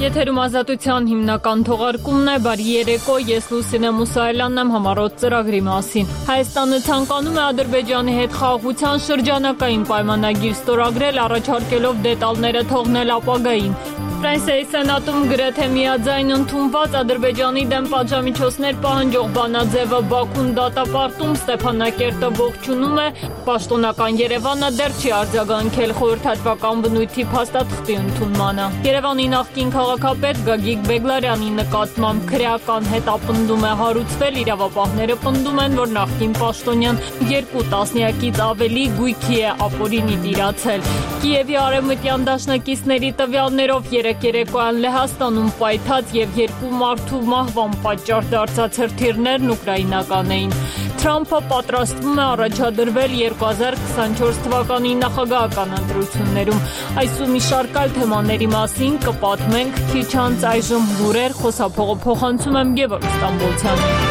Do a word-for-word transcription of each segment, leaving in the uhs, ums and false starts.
Եթերում ազատության հիմնական թողարկումն է, բարի երեկո, ես Լուսինե Մուսայելյանն եմ համառոտ ծրագրի մասին։ Հայաստանը ցանկանում է Ադրբեջանի հետ խաղաղության շրջանակային պայմանագիր ստորագրել, առաջարկելով դետալները թողնել ապագային։ Ֆրանսիայի Սենատում գրեթե միաձայն ընդունված Ադրբեջանի դեմ պատժամիջոցներ պահանջող բանաձևը Բաքուն դատապարտում, Ստեփանակերտը ողջունում է, պաշտոնական Երևանը դեռ չի արձագանքել խորհրդատվական բնույթի փաստաթղթի ընդունմանը։ Երևանի նախկին քաղաքապետ Գագիկ Բեգլարյանի նկատմամբ քրեական հետապնդում է հարուցվել, իրավապահները պնդում են, որ նախկին պաշտոնյան երկու տասնյակից ավելի գույքի է ապօրինի տիրացել։ Կիևի արևմտյան դաշնակիցների տվյալներով երեք երեկոյան Լեհաստանում պայթած եւ երկու մարդու մահվան պատճառ դարձած հրթիռներն ուկրաինական էին։ Թրամփը պատրաստվում է առաջադրվել երկու հազար քսանչորս թվականի նախագահական ընտրություններում։ Այս ու մի շարք այլ թեմաների մասին կպատմենք քիչ անց այժմ լուրեր, խոսափողը փոխանցում եմ Գևորգ Ստամբոլցյանին։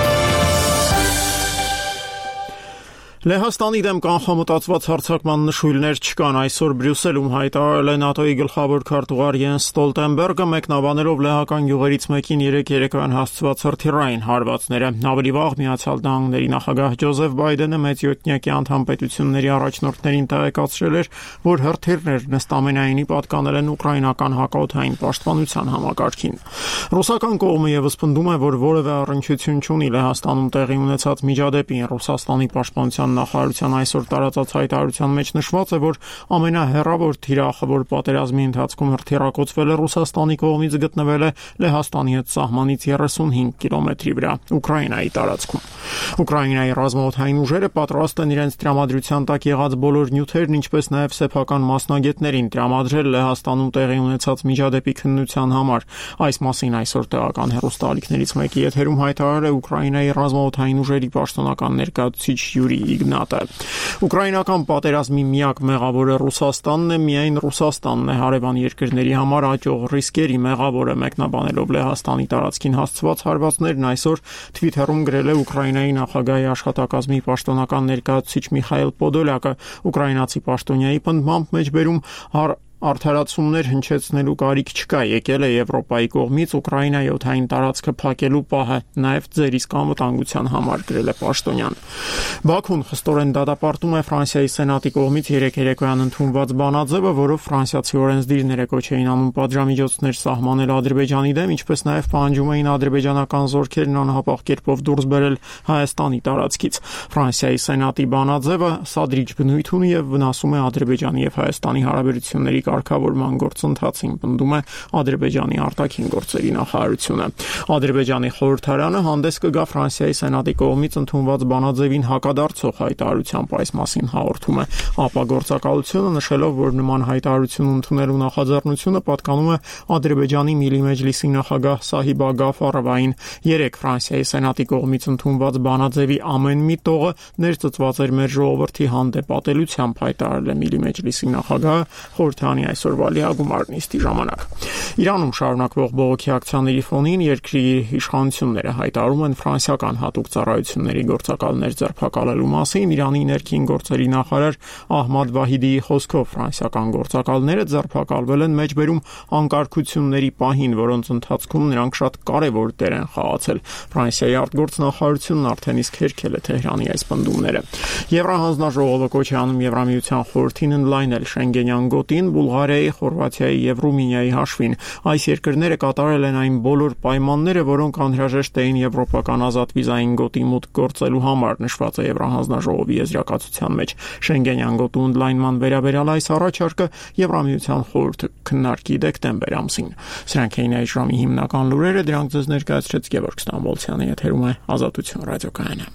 Լեհաստանի դեմ կանխամտածված հարձակման նշույլներ չկան, այսօր Բրյուսելում հայտարարել է ՆԱՏՕ-ի գլխավոր քարտուղար Յենս Ստոլտենբերգը, մեկնաբանելով լեհական գյուղերից մեկին երեք երեկոյան հասցված հրթիռային հարվածները։ Ավելի վաղ Միացյալ Նահանգների նախագահ Ջոզեֆ Բայդենը մեծյոթնյակի անդամ պետությունների առաջնորդներին տեղեկացրել էր, որ հրթիռներն ըստ ամենայնի պատկանել են ուկրաինական հակաօդային պաշտպանության համակարգին։ Ռուսական կողմը ևս պնդում է, որ որևէ առնչություն չունի Լեհաստանում տեղի ունեցած միջադեպին։ Ռուսաստանի պաշտպանության նախարարության այսօր տարածած հայտարարության մեջ նշված է, որ ամենահեռավոր թիրախը, որ պատերազմի ընթացքում հրթիռակոծվել է Ռուսաստանի կողմից, գտնվել է Լեհաստանի հետ սահմանից երեսունհինգ կիլոմետրի վրա, Ուկրաինայի տարածքում։ Ուկրաինայի ռազմաօդային ուժերը պատրաստ են իրենց տրամադրության տակ եղած բոլոր նյութերն, ինչպես նաև սեփական մասնագետներին տրամադրել Լեհաստանում տեղի ունեցած միջադեպի քննության համար։ Այս մասին այսօր տեղական հեռուստաալիքներից մեկի եթերում հայտարարել է Ուկրաինայի ռազմաօդային ուժերի պաշտոնական ներկայացուցիչ Յուրի Իգնատը։ Ուկրաինական պատերազմի միակ մեղավորը Ռուսաստանն է, միայն Ռուսաստանն է հարևան երկրների համար աճող ռիսկերի մեղավորը, մեկնաբանելով Լեհաստանի տարածքին հասցված հարվածներն այսօր Twitter-ում գրել է Ուկրաինայի նախագահի աշխատակազմի պաշտոնական ներկայացուցիչ Միխայել Պոդոլյակը։ Ուկրաինացի պաշտոնյայի պնդմամբ մեջբերում արդարացումներ հնչեցնելու կարիք չկա, եկել է Եվրոպայի կողմից Ուկրաինայի օդային տարածքը փակելու պահը, նաև ձեր իսկ անվտանգության համար, գրել է պաշտոնյան։ Բաքուն խստորեն դատապարտում է Ֆրանսիայի Սենատի կողմից երեք երեկոյան ընդունված բանաձևը, որով ֆրանսիացի օրենսդիրները կոչ էին անում պատժամիջոցներ սահմանել Ադրբեջանի դեմ, ինչպես նաև պահանջում էին ադրբեջանական զորքերն անհապաղ կերպով դուրս բերել Հայաստանի տարածքից։ Ֆրանսիայի Սենատի բանաձևը սադրիչ բնույթ ունի եւ վնասում է Ադրբեջանի եւ Հայաստանի հարաբերությունների կարգավորման գործընթացին, պնդում է Ադրբեջանի արտաքին գործերի նախարարությունը։ Ադրբեջանի խորհրդարանը հանդես կգա Ֆրանսիայի Սենատի կողմից ընդունված բանաձևին հակադարձող հայտարարությամբ, այս մասին հաղորդում է ԱՊԱ գործակալությունը, նշելով, որ նման հայտարարություն ընդունելու նախաձեռնությունը պատկանում է Ադրբեջանի Միլի Մեջլիսի նախագահ Սահիբա Գաֆարովային։ Երեք Ֆրանսիայի Սենատի կողմից ընդունված բանաձևի ամեն մի տողը ներծծված էր մեր ժողովրդի հանդեպ ատելությամբ, հայտարարել է Միլի Մեջլիսի նախագահը խորհրդարանի այսօրվա լիագումար նիստի ժամանակ։ Իրանում շարունակվող բողոքի ակցիաների ֆոնին երկրի իշխանությունները հայտարարում են ֆրանսիական հատուկ ծառայությունների գործակալներ ձերբակալելու մասին։ Իրանի ներքին գործերի նախարար Ահմադ Վահիդիի խոսքով ֆրանսիական գործակալները ձերբակալվել են մեջբերում անկարգությունների պահին, որոնց ընթացքում նրանք շատ կարևոր դեր են խաղացել։ Ֆրանսիայի արտգործնախարարությունն արդեն իսկ հերքել է Թեհրանի այս պնդումները։ Եվրահանձնաժողովը կոչ է անում Եվրամիության խորհրդին ընդլայնել Շենգենյան գոտին Բուլղարիայի, Խորվաթիայի եւ Ռումինիայի հաշվին։ Այս երկրները կատարել են այն բոլոր պայմանները, որոնք անհրաժեշտ էին եվրոպական ազատ վիզային գոտի մուտք գործելու համար, նշված է Եվրահանձնաժողովի եզրակացության մեջ։ Շենգենյան գոտու ընդլայնման վերաբերյալ այս առաջարկը Եվրամիության խորհուրդը քննարկի դեկտեմբեր ամսին։ Սրանք էին այս ժամի հիմնական լուրերը, դրանք ձեզ ներկայացրեց Գևորգ Ստամբոլցյանը, եթերում է Ազատություն ռադիոկայանը։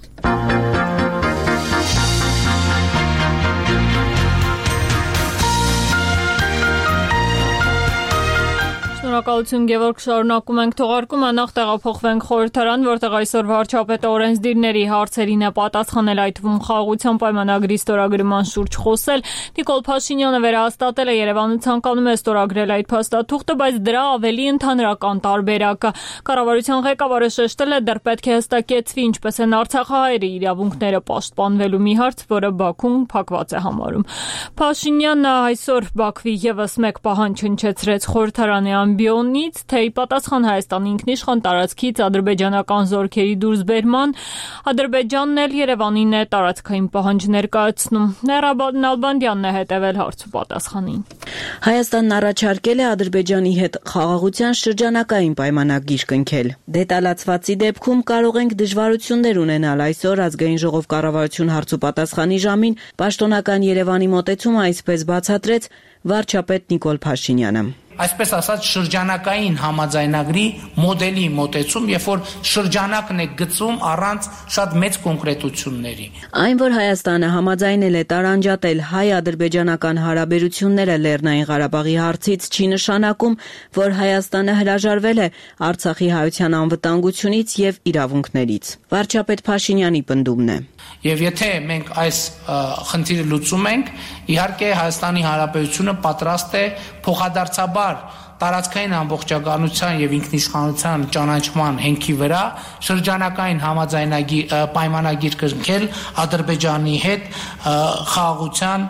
Շնորհակալություն Գևորգ, շարունակում ենք թողարկումը, նախ տեղափոխվենք խորհրդարան, որտեղ այսօր վարչապետը օրենսդիրների հարցերին է պատասխանել, այդ թվում խաղաղության պայմանագրի ստորագրման շուրջ խոսել։ Նիկոլ Փաշինյանը վերահաստատել է Երևանը ցանկանում է ստորագրել այդ փաստաթուղթը, բայց դրա ավելի ընդհանրական տարբերակը։ Կառավարության ղեկավարը շեշտել է, դեռ պետք է հստակեցվի, ինչպես են արցախահայերի իրավունքները պաշտպանվելու մի հարց, որը Բաքուն փակված է համարում։ Փաշինյանը այսօր Բաքվի ևս մեկ պահանջ հնչեցրեց խորհրդարանի ամբիոն Ռիոնից, թե ի պատասխան Հայաստանի ինքնիշխան տարածքից ադրբեջանական զորքերի դուրսբերման, Ադրբեջանն էլ Երևանին է տարածքային պահանջ ներկայացնում։ Նեհրաբ Նալբանդյանն է հետևել հարցու պատասխանին։ Հայաստանն առաջարկել է Ադրբեջանի հետ խաղաղության շրջանակային պայմանագիր կնքել։ Դետալացվածի դեպքում կարող ենք դժվարություններ ունենալ, այսօր Ազգային ժողով կառավարություն հարցու պատասխանի ժամին պաշտոնական Երևանի մոտեցումը այսպես բացատրեց վարչապետ Նիկոլ Փաշինյանը։ Այսպես ասած շրջանակային համաձայնագրի մոդելի մոտեցում, երբ որ շրջանակն է գծում առանց շատ մեծ կոնկրետությունների։ Այն, որ Հայաստանը համաձայնել է տարանջատել հայ-ադրբեջանական հարաբերությունները Լեռնային Ղարաբաղի հարցից, չի նշանակում, որ Հայաստանը հրաժարվել է Արցախի հայության անվտանգությունից եւ իրավունքներից։ Վարչապետ Փաշինյանի պնդումն է։ Եվ եթե մենք այս խնդիրը լուծում ենք, իհարկե Հայաստանի Հանրապետությունը պատրաստ է փոխադարձաբար տարածքային ամբողջականության եւ ինքնիշխանության ճանաչման հենքի վրա շրջանակային համաձայնագիր պայմանագիր կնքել Ադրբեջանի հետ խաղաղության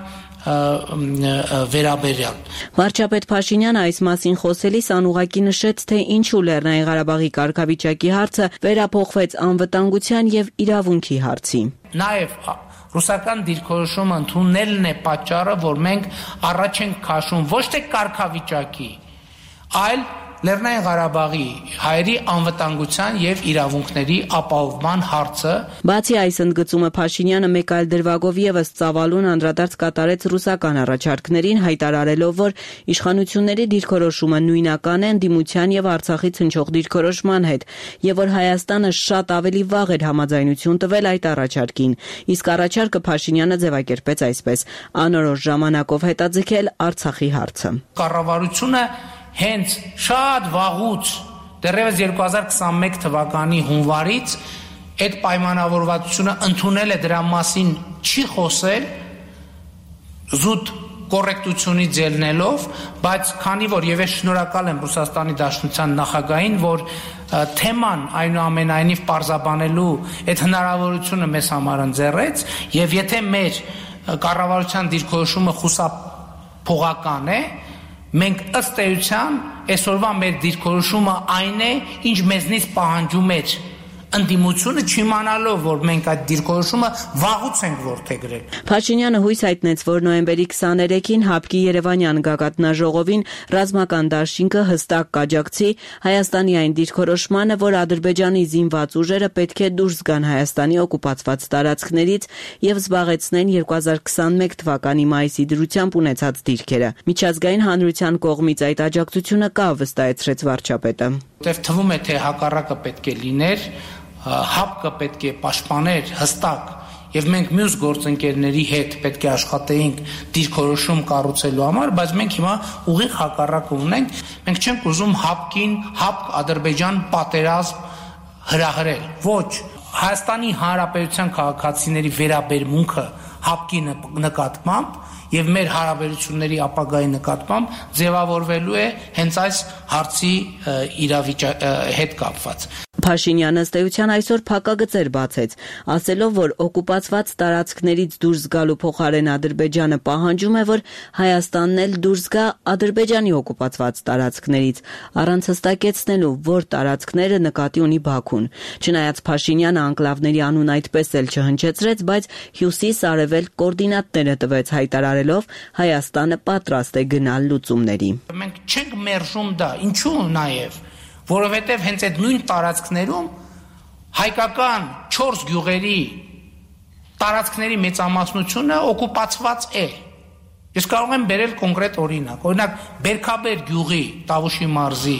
վերաբերյալ։ Վարչապետ Փաշինյանը այս մասին խոսելիս անուղղակի նշեց, թե ինչու Լեռնային Ղարաբաղի կարգավիճակի հարցը վերափոխվեց անվտանգության եւ իրավունքի հարցի։ Նաեւ ռուսական դիրքորոշումը ընդունելն է պատճառը, որ մենք առաջ ենք քաշում ոչ թե կարգավիճակի, այլ Լեռնային Ղարաբաղի հայերի անվտանգության եւ իրավունքների ապահովման հարցը։ Բացի այս ընդգծումը Փաշինյանը մեկ այլ դրվագով եւս ծավալուն անդրադարձ կատարեց ռուսական առաջարկներին, հայտարարելով, որ իշխանությունների դիրքորոշումը նույնական է ընդդիմության եւ Արցախից հնչող դիրքորոշման հետ, եւ որ Հայաստանը շատ ավելի վաղ էր համաձայնություն տվել այդ առաջարկին։ Իսկ առաջարկը Փաշինյանը ձևակերպեց այսպես. անորոշ ժամանակով հետաձգել Արցախի հարցը։ Կառավարությունը հենց շատ վաղուց դեռևս երկու հազար քսանմեկ թվականի հունվարից այդ պայմանավորվածությունը ընդունել է, դրա մասին չի խոսել զուտ կոռեկտությունից ելնելով, բայց քանի որ եւ ես շնորհակալ եմ Ռուսաստանի Դաշնության նախագահին, որ թեման այնուամենայնիվ պարզաբանելու այդ հնարավորությունը մեզ համար ընձեռեց, եւ եթե մեր կառավարության դիրքորոշումը խուսափողական է, մենք ըստ էության այսօրվա մեր դիրքորոշումը այն է, ինչ մեզնից պահանջում էր ընդդիմությունը, չիմանալով, որ մենք այդ դիրքորոշումը վաղուց ենք որդեգրել։ Փաշինյանը հույս հայտնեց, որ նոյեմբերի քսաներեքին ՀԱՊԿ-ի Երևանյան գագաթնաժողովին ռազմական դաշինքը հստակ կաջակցի Հայաստանի այն դիրքորոշմանը, որ Ադրբեջանի զինված ուժերը պետք է դուրս գան Հայաստանի օկուպացված տարածքներից եւ զբաղեցնեն երկու հազար քսանմեկ թվականի մայիսի դրությամբ ունեցած դիրքերը։ Միջազգային հանրության կողմից այդ աջակցությունը կա, վստահեցրեց վարչապետը։ Որտեւ թվում է, թե հակառակը պետք է լիներ, ՀԱՊԿ-ը պետք է պաշտպաներ հստակ եւ մենք մյուս գործընկերների հետ պետք է աշխատեինք դիրքորոշում կառուցելու համար, բայց մենք հիմա ուղիղ հակառակը ունենք, մենք չենք ուզում ՀԱՊԿ-ին, ՀԱՊԿ-Ադրբեջան պատերազմ հրահրել։ Ոչ, Հայաստանի Հանրապետության քաղաքացիների վերաբերմունքը ՀԱՊԿ-ի նկատմամբ եւ մեր հարաբերությունների ապագայի նկատմամբ ձևավորվելու է հենց այս հարցի իրավիճակի հետ կապված։ Փաշինյանը ըստ էության այսօր փակագծեր բացեց, ասելով, որ օկուպացված տարածքներից դուրս գալու փոխարեն Ադրբեջանը պահանջում է, որ Հայաստանն էլ դուրս գա Ադրբեջանի օկուպացված տարածքներից, առանց հստակեցնելու, որ տարածքները նկատի ունի Բաքուն։ Չնայած Փաշինյանը անկլավների անուն այդպես էլ չհնչեցրեց, բայց հյուսիս-արևելք կոորդինատները տվեց, հայտարարելով Հայաստանը պատրաստ է գնալ լուծումների։ Մենք չենք մերժում դա, ինչու նաեւ որովհետև հենց այդ նույն տարածքներում հայկական չորս գյուղերի տարածքների մեծամասնությունը օկուպացված է։ Ես կարող եմ բերել կոնկրետ օրինակ։ Օրինակ Բերքաբեր գյուղի Տավուշի մարզի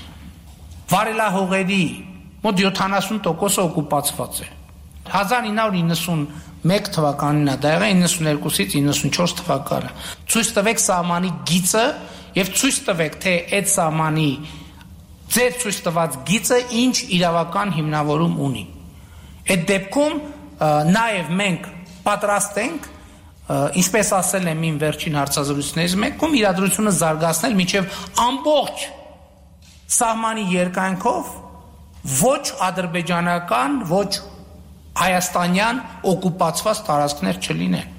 վարելահողերի մոտ յոթանասուն տոկոսը օկուպացված է։ հազար ինը հարյուր իննսունմեկ թվականին է դա եղել, իննսուներկուսից իննսունչորս թվականը։ Ցույց տվեք սահմանի գիծը եւ ցույց տվեք, թե այդ սահմանի ձեր ցույց տված գիծը ինչ իրավական հիմնավորում ունի։ Այդ դեպքում նաև մենք պատրաստ ենք, ինչպես ասել եմ իմ վերջին հարցազրույցներից մեկում, իրադրությունը զարգացնել մինչև ամբողջ սահմանի երկայնքով ոչ ադրբեջանական, ոչ հայաստանյան օկուպացված տարածքներ չլինեն։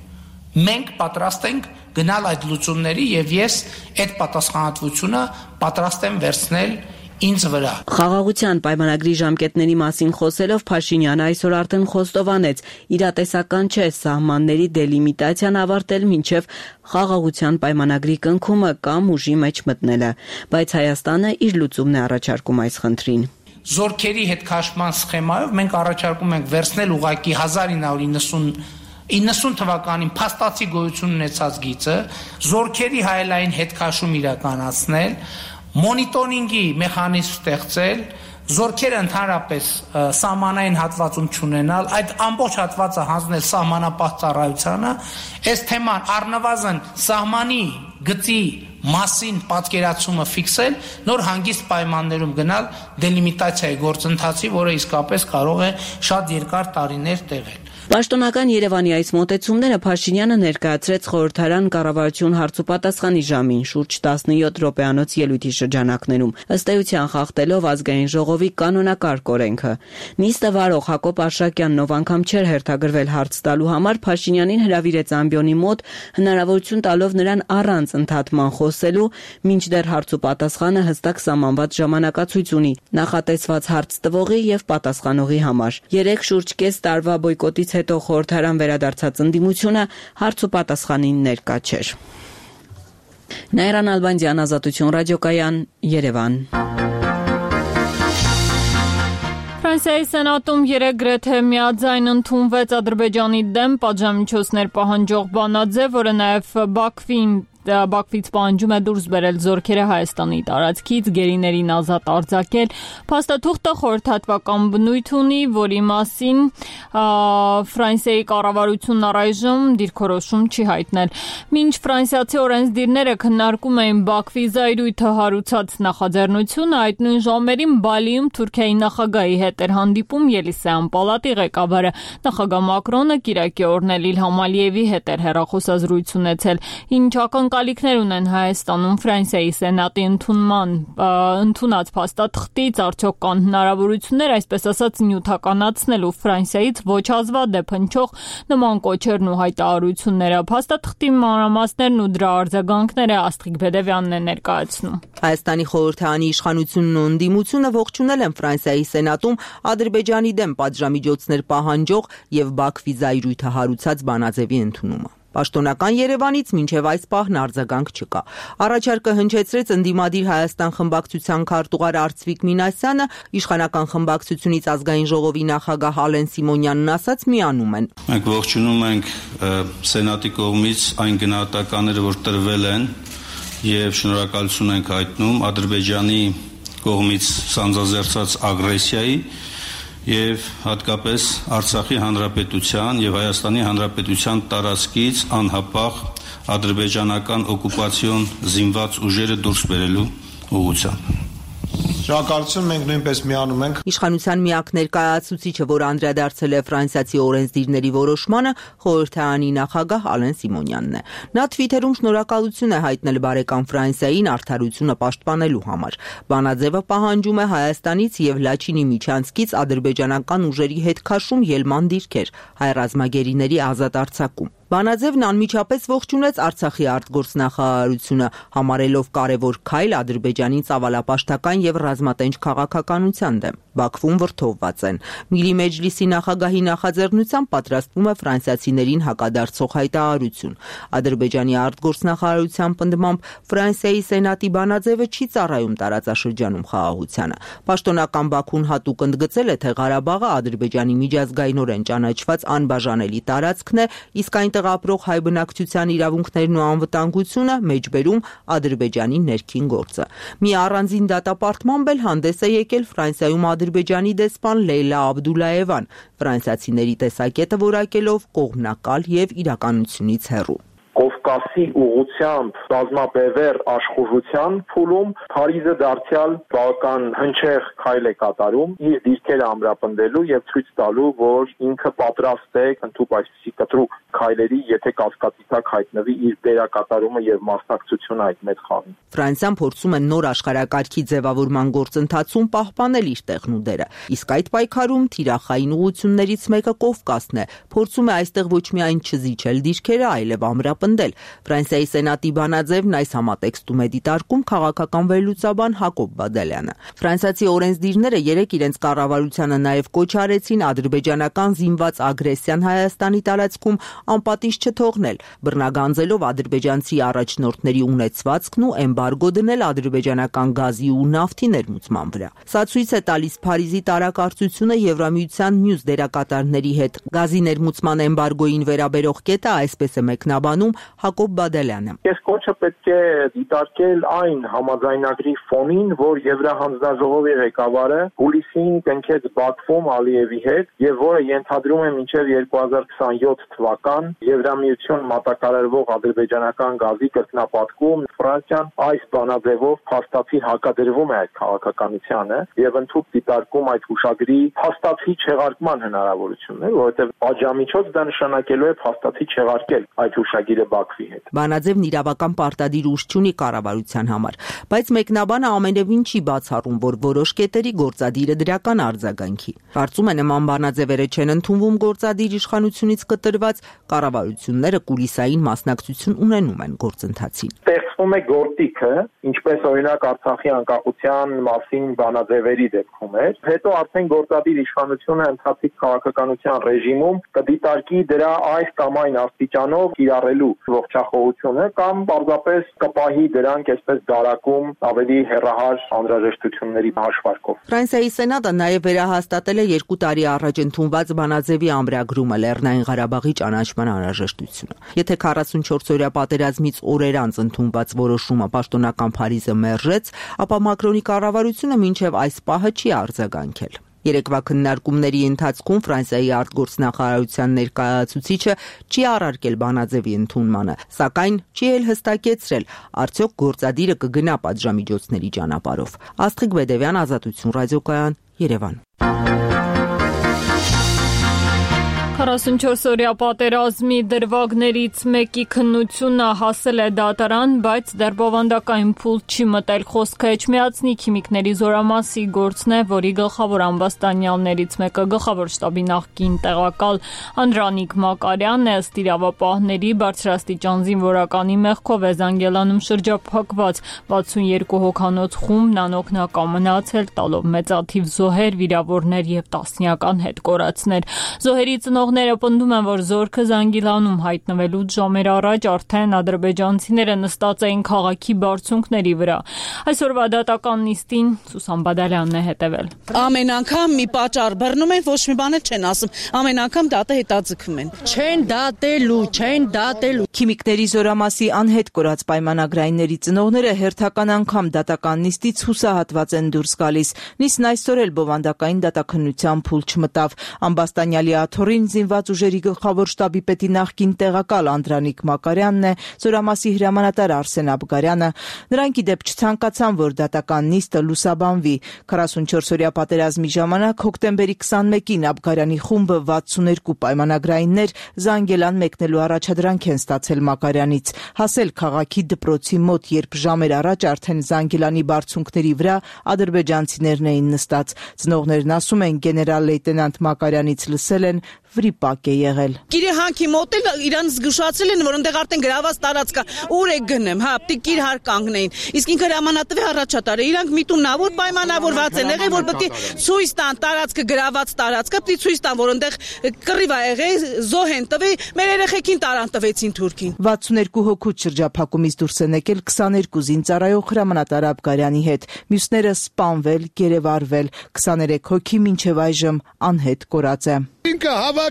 Մենք պատրաստ ենք գնալ այդ լուծումների եւ ես այդ պատասխանատվությունը պատրաստ եմ վերցնել ինձ վրա։ Խաղաղության պայմանագրի ժամկետների մասին խոսելով Փաշինյանը այսօր արդեն խոստովանեց, իրատեսական չէ սահմանների դելիմիտացիան ավարտել մինչև խաղաղության պայմանագրի կնքումը կամ ուժի մեջ մտնելը, բայց Հայաստանը իր լուծումն է առաջարկում այս խնդրին։ Զորքերի հետ քաշման սխեմայով մենք առաջարկում ենք վերցնել ուղղակի հազար ինը հարյուր իննսուն թվականին փաստացի գոյություն ունեցած գիծը, զորքերի հայելային հետքաշում իրականացնել, մոնիտորինգի մեխանիզմ ստեղծել, զորքերը ընդհանրապես սահմանային հատվածում չունենալ, այդ ամբողջ հատվածը հանձնել սահմանապահ ծառայությանը, այս թեման առնվազն սահմանի գծի մասին պատկերացումը ֆիքսել, նոր հանգիստ պայմաններում գնալ դելիմիտացիայի գործընթացի, որը իսկապես կարող է շատ երկար տարիներ տևել։ Պաշտոնական Երևանի այս մոտեցումները Փաշինյանը ներկայացրեց խորհրդարան կառավարություն հարցուպատասխանի ժամին շուրջ տասնյոթ րոպեանոց ելույթի շրջանակներում, ըստ էության խախտելով ազգային ժողովի կանոնակարգ օրենքը։ Նիստը վարող Հակոբ Արշակյանն, ով անգամ չէր հերթագրվել հարց տալու համար, Փաշինյանին հրավիրեց ամբիոնի մոտ, հնարավորություն տալով նրան առանց ընդհատման խոսելու, մինչդեռ հարցուպատասխանը հստակ սահմանված ժամանակացույց ունի նախատեսված հարց տվողի եւ պատասխանողի համար։ Երեք շուրջ կես տարվա բոյկոտից հետո խորհրդարան վերադարձած ընդդիմությունը հարց ու պատասխանին ներկա չէր։ Նայրան Ալբանդյան, Ազատություն ռադիոկայան, Երևան։ Ֆրանսիայի սենատում երեկ գրեթե միաձայն ընդունվեց Ադրբեջանի դեմ պատժամիջոցներ պահանջող բանաձև, որը նաև Բաքվին Բաքվից պահանջում է դուրս բերել զորքերը Հայաստանի տարածքից, գերիներին ազատ արձակել։ Փաստաթուղթը խորհրդատվական բնույթ ունի, որի մասին Ֆրանսիայի կառավարությունն առայժմ դիրքորոշում չի հայտնել։ Մինչ ֆրանսիացի օրենսդիրները քննարկում էին Բաքվի զայրույթը հարուցած նախաձեռնությունը, այդ նույն ժամերին Բալիում Թուրքիայի նախագահի հետ էր հանդիպում Ելիսեյան պալատի ղեկավարը։ Նախագահ Մակրոնը կիրակի օրն էլ Իլհամ Ալիևի հետ էր հեռախոսազրույց ունեցել։ Ինչ ակնկալիքներ ունեն Հայաստանում Ֆրանսիայի սենատի ընդունման ընդունած փաստաթղթից, արդյոք կան հնարավորություններ, այսպես ասած, նյութականացնելու Ֆրանսիայից ոչ հազվադեպ հնչող նման կոչերն ու հայտարարությունները։ Փաստաթղթի մանրամասներն ու դրա արձագանքները Աստղիկ Բեդևյանն է ներկայացնում։ Հայաստանի խորհրդարանի իշխանությունն ու ընդդիմությունը ողջունել են Ֆրանսիայի սենատում Ադրբեջանի դեմ պատժամիջոցներ պահանջող եւ Բաքվի զայրույթը հարուցած բանաձևի ընդունումը։ Պաշտոնական Երևանից մինչև այս պահն արձագանք չկա։ Առաջարկը հնչեցրեց ընդդիմադիր Հայաստան խմբակցության քարտուղար Արծվիկ Մինասյանը, իշխանական խմբակցությունից ազգային ժողովի նախագահ Ալեն Սիմոնյանն ասաց միանում են։ Մենք ողջունում ենք սենատի կողմից այն գնահատականները, որ տրվել են, եւ շնորհակալություն ենք հայտնում Ադրբեջանի կողմից սանձազերծած ագրեսիայի եւ հատկապես Արցախի հանրապետության եւ Հայաստանի հանրապետության տարածքից անհապաղ ադրբեջանական օկուպացիոն զինված ուժերը դուրս բերելու ուղղությամբ։ Շնորհակալություն, մենք նույնպես միանում ենք։ Իշխանության միակ ներկայացուցիչը, որ անդրադարձել է ֆրանսիացի օրենսդիրների որոշմանը, խորհրդարանի նախագահ Ալեն Սիմոնյանն է։ Նա Թվիթերում շնորհակալություն է հայտնել բարեկամ Ֆրանսիային արդարությունը պաշտպանելու համար։ Բանաձևը պահանջում է Հայաստանից եւ Լաչինի միջանցքից ադրբեջանական ուժերի հետ քաշում ելման դիրքեր, հայ ռազմագերիների ազատ արձակում։ Բանաձևն անմիջապես ողջունեց Արցախի արտգործնախարարությունը, համարելով կարևոր քայլ Ադրբեջանի ծավալապաշտական եւ ռազմատենչ քաղաքականության դեմ։ Բաքվում վրդովված են։ Միլի Մեջլիսի նախագահի նախաձեռնությամբ պատրաստվում է ֆրանսիացիներին հակադարձող հայտարարություն։ Ադրբեջանի արտգործնախարարության պնդմամբ Ֆրանսիայի սենատի բանաձևը չի ծառայում տարածաշրջանում խաղաղությանը։ Պաշտոնական Բաքուն հատուկ ընդգծել է, թե Ղարաբաղը Ադրբեջանի միջազգայինորեն ճանաչված անբաժանելի տարածքն է, իսկ այն ապրող հայ բնակչության իրավունքներն ու անվտանգությունը մեջբերում Ադրբեջանի ներքին գործը։ Մի առանձին դատապարտմամբ էլ հանդես է եկել Ֆրանսիայում Ադրբեջանի դեսպան Լեյլա Աբդուլաևան, ֆրանսիացիների տեսակետը որակելով կողմնակալ եւ իրականությունից հեռու։ Կովկասի ուղղությամբ բազմաբևեռ աշխուժության փուլում Փարիզը դարձյալ բավական հնչեղ քայլ է կատարում իր դիրքերը ամրապնդելու եւ ցույց տալու, որ ինքը պատրաստ է ընդհանուր այսպիսի կտրուկ քայլերի, եթե կասկածի տակ հայտնվի իր դերակատարումը եւ մասնակցությունը այդ մեծ խաղին։ Ֆրանսիան փորձում է նոր աշխարհակարգի ձևավորման գործընթացում պահպանել իր տեղն ու դերը, իսկ այդ պայքարում թիրախային ուղղություններից մեկը Կովկասն է, փորձում է այստեղ ոչ միայն չզիջել դիրքերը, այլև ամրապնդել։ Ֆրանսիայի սենատի բանաձևն այս համատեքստում է դիտարկում քաղաքական վերլուծաբան Հակոբ Բադալյանը։ Ֆրանսիացի օրենսդիրները երեկ իրենց կառավարությանը նաև կոչ արեցին ադրբեջանական զինված ագրեսիան Հայաստանի տարածքում անպատիժ չթողնել, բռնագանձելով ադրբեջանցի առաջնորդների ունեցվածքն ու էմբարգո դնել ադրբեջանական գազի ու նավթի ներմուծման վրա։ Սա ցույց է տալիս Փարիզի տարակարծությունը Եվրամիության մյուս դերակատարների հետ։ Գազի ներմուծման էմբարգոին վերաբերող կետը այսպես է մեկնաբանում Հակոբ Բադալյանը։ Ես կոչը պետք է դիտարկել այն համաձայնագրի ֆոնին, որ Եվրահանձնաժողովի ղեկավարը հուլիսին կնքեց Բաքվում Ալիևի հետ եւ որը ենթադրում է մինչեւ երկու հազար քսանյոթ թվական Եվրամիություն մատակարարվող ադրբեջանական գազի կրկնապատկում։ Ֆրանսիան այս բանաձևով փաստացի հակադրվում է այդ քաղաքականությանը եւ ընդհանուր դիտարկում այդ հուշագրի փաստացի չեղարկման հնարավորությունն է, որովհետեւ պատժամիջոց դա նշանակելու է փաստացի չեղարկել այդ հուշագիրը Բաքվի հետ։ Բանաձևն իրավական պարտադիր ուժ չունի կառավարության համար, բայց մեկնաբանը ամենևին չի բացառում, որ որոշ կետերի գործադիրը դրական արձագանքի։ Կարծում է նման բանաձևերը չեն ընդունվում գործադիր իշխանությունից կտրված, կառավարությունները կուլիսային մասնակցություն ունենում են գործընթացին։ Ստեղծվում է գործիքը, ինչպես օրինակ Արցախի անկախության մասին բանաձևերի դեպքում էր, հետո արդեն գործադիր իշխանությունը ընթացիկ քաղաքականության ռեժիմում կդիտարկի դրա այս կամ այն աստիճանով կիրառելու ողջախոհությունը կամ պարզապես կպահի դրանք այսպես դարակում ավելի հեռահար անհրաժեշտությունների հաշվարկով։ Ֆրանսիայի սենատը նաև վերահաստատել է երկու տարի առաջ ընդունված բանաձևի ամրագրումը Լեռնային Ղարաբաղի ճանաչման անհրաժեշտությունը։ Եթե քառասունչորս օրյա պատերազմից օրեր անց ընդունված որոշումը պաշտոնական Փարիզը մերժեց, ապա Մակրոնի կառավարությունը մինչև այս պահը չի արձագանքել։ Երեկվա քննարկումների ընթացքում Ֆրանսիայի արտգործնախարարության ներկայացուցիչը չի առարկել բանաձևի ընդունմանը, սակայն չի էլ հստակեցրել, արդյոք գործադիրը կգնա պատժամիջոցների ճանապարհով։ Աստղիկ Բեդևյան, Ազատություն ռադիոկայան, Երևան։ քառասունչորս օրյա պատերազմի դրվագներից մեկի քննությունը հասել է դատարան, բայց դեռ բովանդակային փուլ չի մտել։ Խոսքը Էջմիածնի քիմիկների զորամասի գործն է, որի գլխավոր ամբաստանյալներից մեկը գլխավոր շտաբի նախկին տեղակալ Անդրանիկ Մակարյանն է։ Ըստ իրավապահների բարձրաստիճան զինվորականի մեղքով է Զանգելանում շրջափակված վաթսունյոթ հոգանոց խումբն անօգնական մնացել, տալով մեծաթիվ զոհեր, վիրավորներ եւ տասնյական հետ կորածներ։ Զոհերի ծնողները պնդում են, որ զորքը Զանգիլանում հայտնվելուց ժամեր առաջ արդեն ադրբեջանցիները նստած էին քաղաքի բարձունքների վրա։ Այսօրվա դատական նիստին Սուսան Բադալյանն է հետևել։ Ամեն անգամ մի պատճառ բռնում են, ոչ մի բան չեն ասում։ Ամեն անգամ դատը հետաձգում են։ Չեն դատելու, չեն դատելու։ Քիմիկների զորամասի անհետ կորած պայմանագրայինների ծնողները հերթական անգամ դատական նիստից հուսահատված են դուրս գալիս։ Նիստն այսօր էլ բովանդակային դատաքննության փուլ չմտավ։ Ամբաստանյալի աթոռին զինված ուժերի գլխավոր շտաբի պետի նախկին տեղակալ Անդրանիկ Մակարյանն է, զորամասի հրամանատար Արսեն Աբգարյանը։ Նրանք ի դեպ չցանկացան, որ դատական նիստը լուսաբանվի։ քառասունչորս օրյա պատերազմի ժամանակ հոկտեմբերի քսանմեկին Աբգարյանի խումբը վաթսուներկու պայմանագրայիններ Զանգելան մեկնելու առաջադրանք են ստացել Մակարյանից։ Հասել քաղաքի դպրոցի մոտ, երբ ժամեր առաջ արդեն Զանգելանի բարձունքների վրա ադրբեջանցիներն էին նստած։ Ծնողներն ասում են, գեներալ լեյտենանտ Մակարյանից լսել են, վրիպակ է եղել։ Գիրի հանքի մոտ էլ իրան զգուշացել են, որ այնտեղ արդեն գրաված տարածք կա։ Ուր է գնեմ, հա, պիտի իր հար կանգնեին։ Իսկ ինքը հրամանատվի առաջատարը, իրանք միտումնավոր պայմանավորված են եղել, որ պետք է ցույց տան տարածքը գրաված տարածքը, պետք է ցույց տան, որ այնտեղ կռիվ ա եղել, զոհ են տվել, մեր երեխեքին տարան տվեցին թուրքին։ վաթսուներկու հոգուց շրջափակումից դուրս են եկել քսաներկու զինծառայող հրամանատար Աբգարյանի հետ։ Մյուսները սպանվել, գերեվարվել, քսաներեք հոգի մինչև այժմ անհետ կորած է։ Ինքը հավաք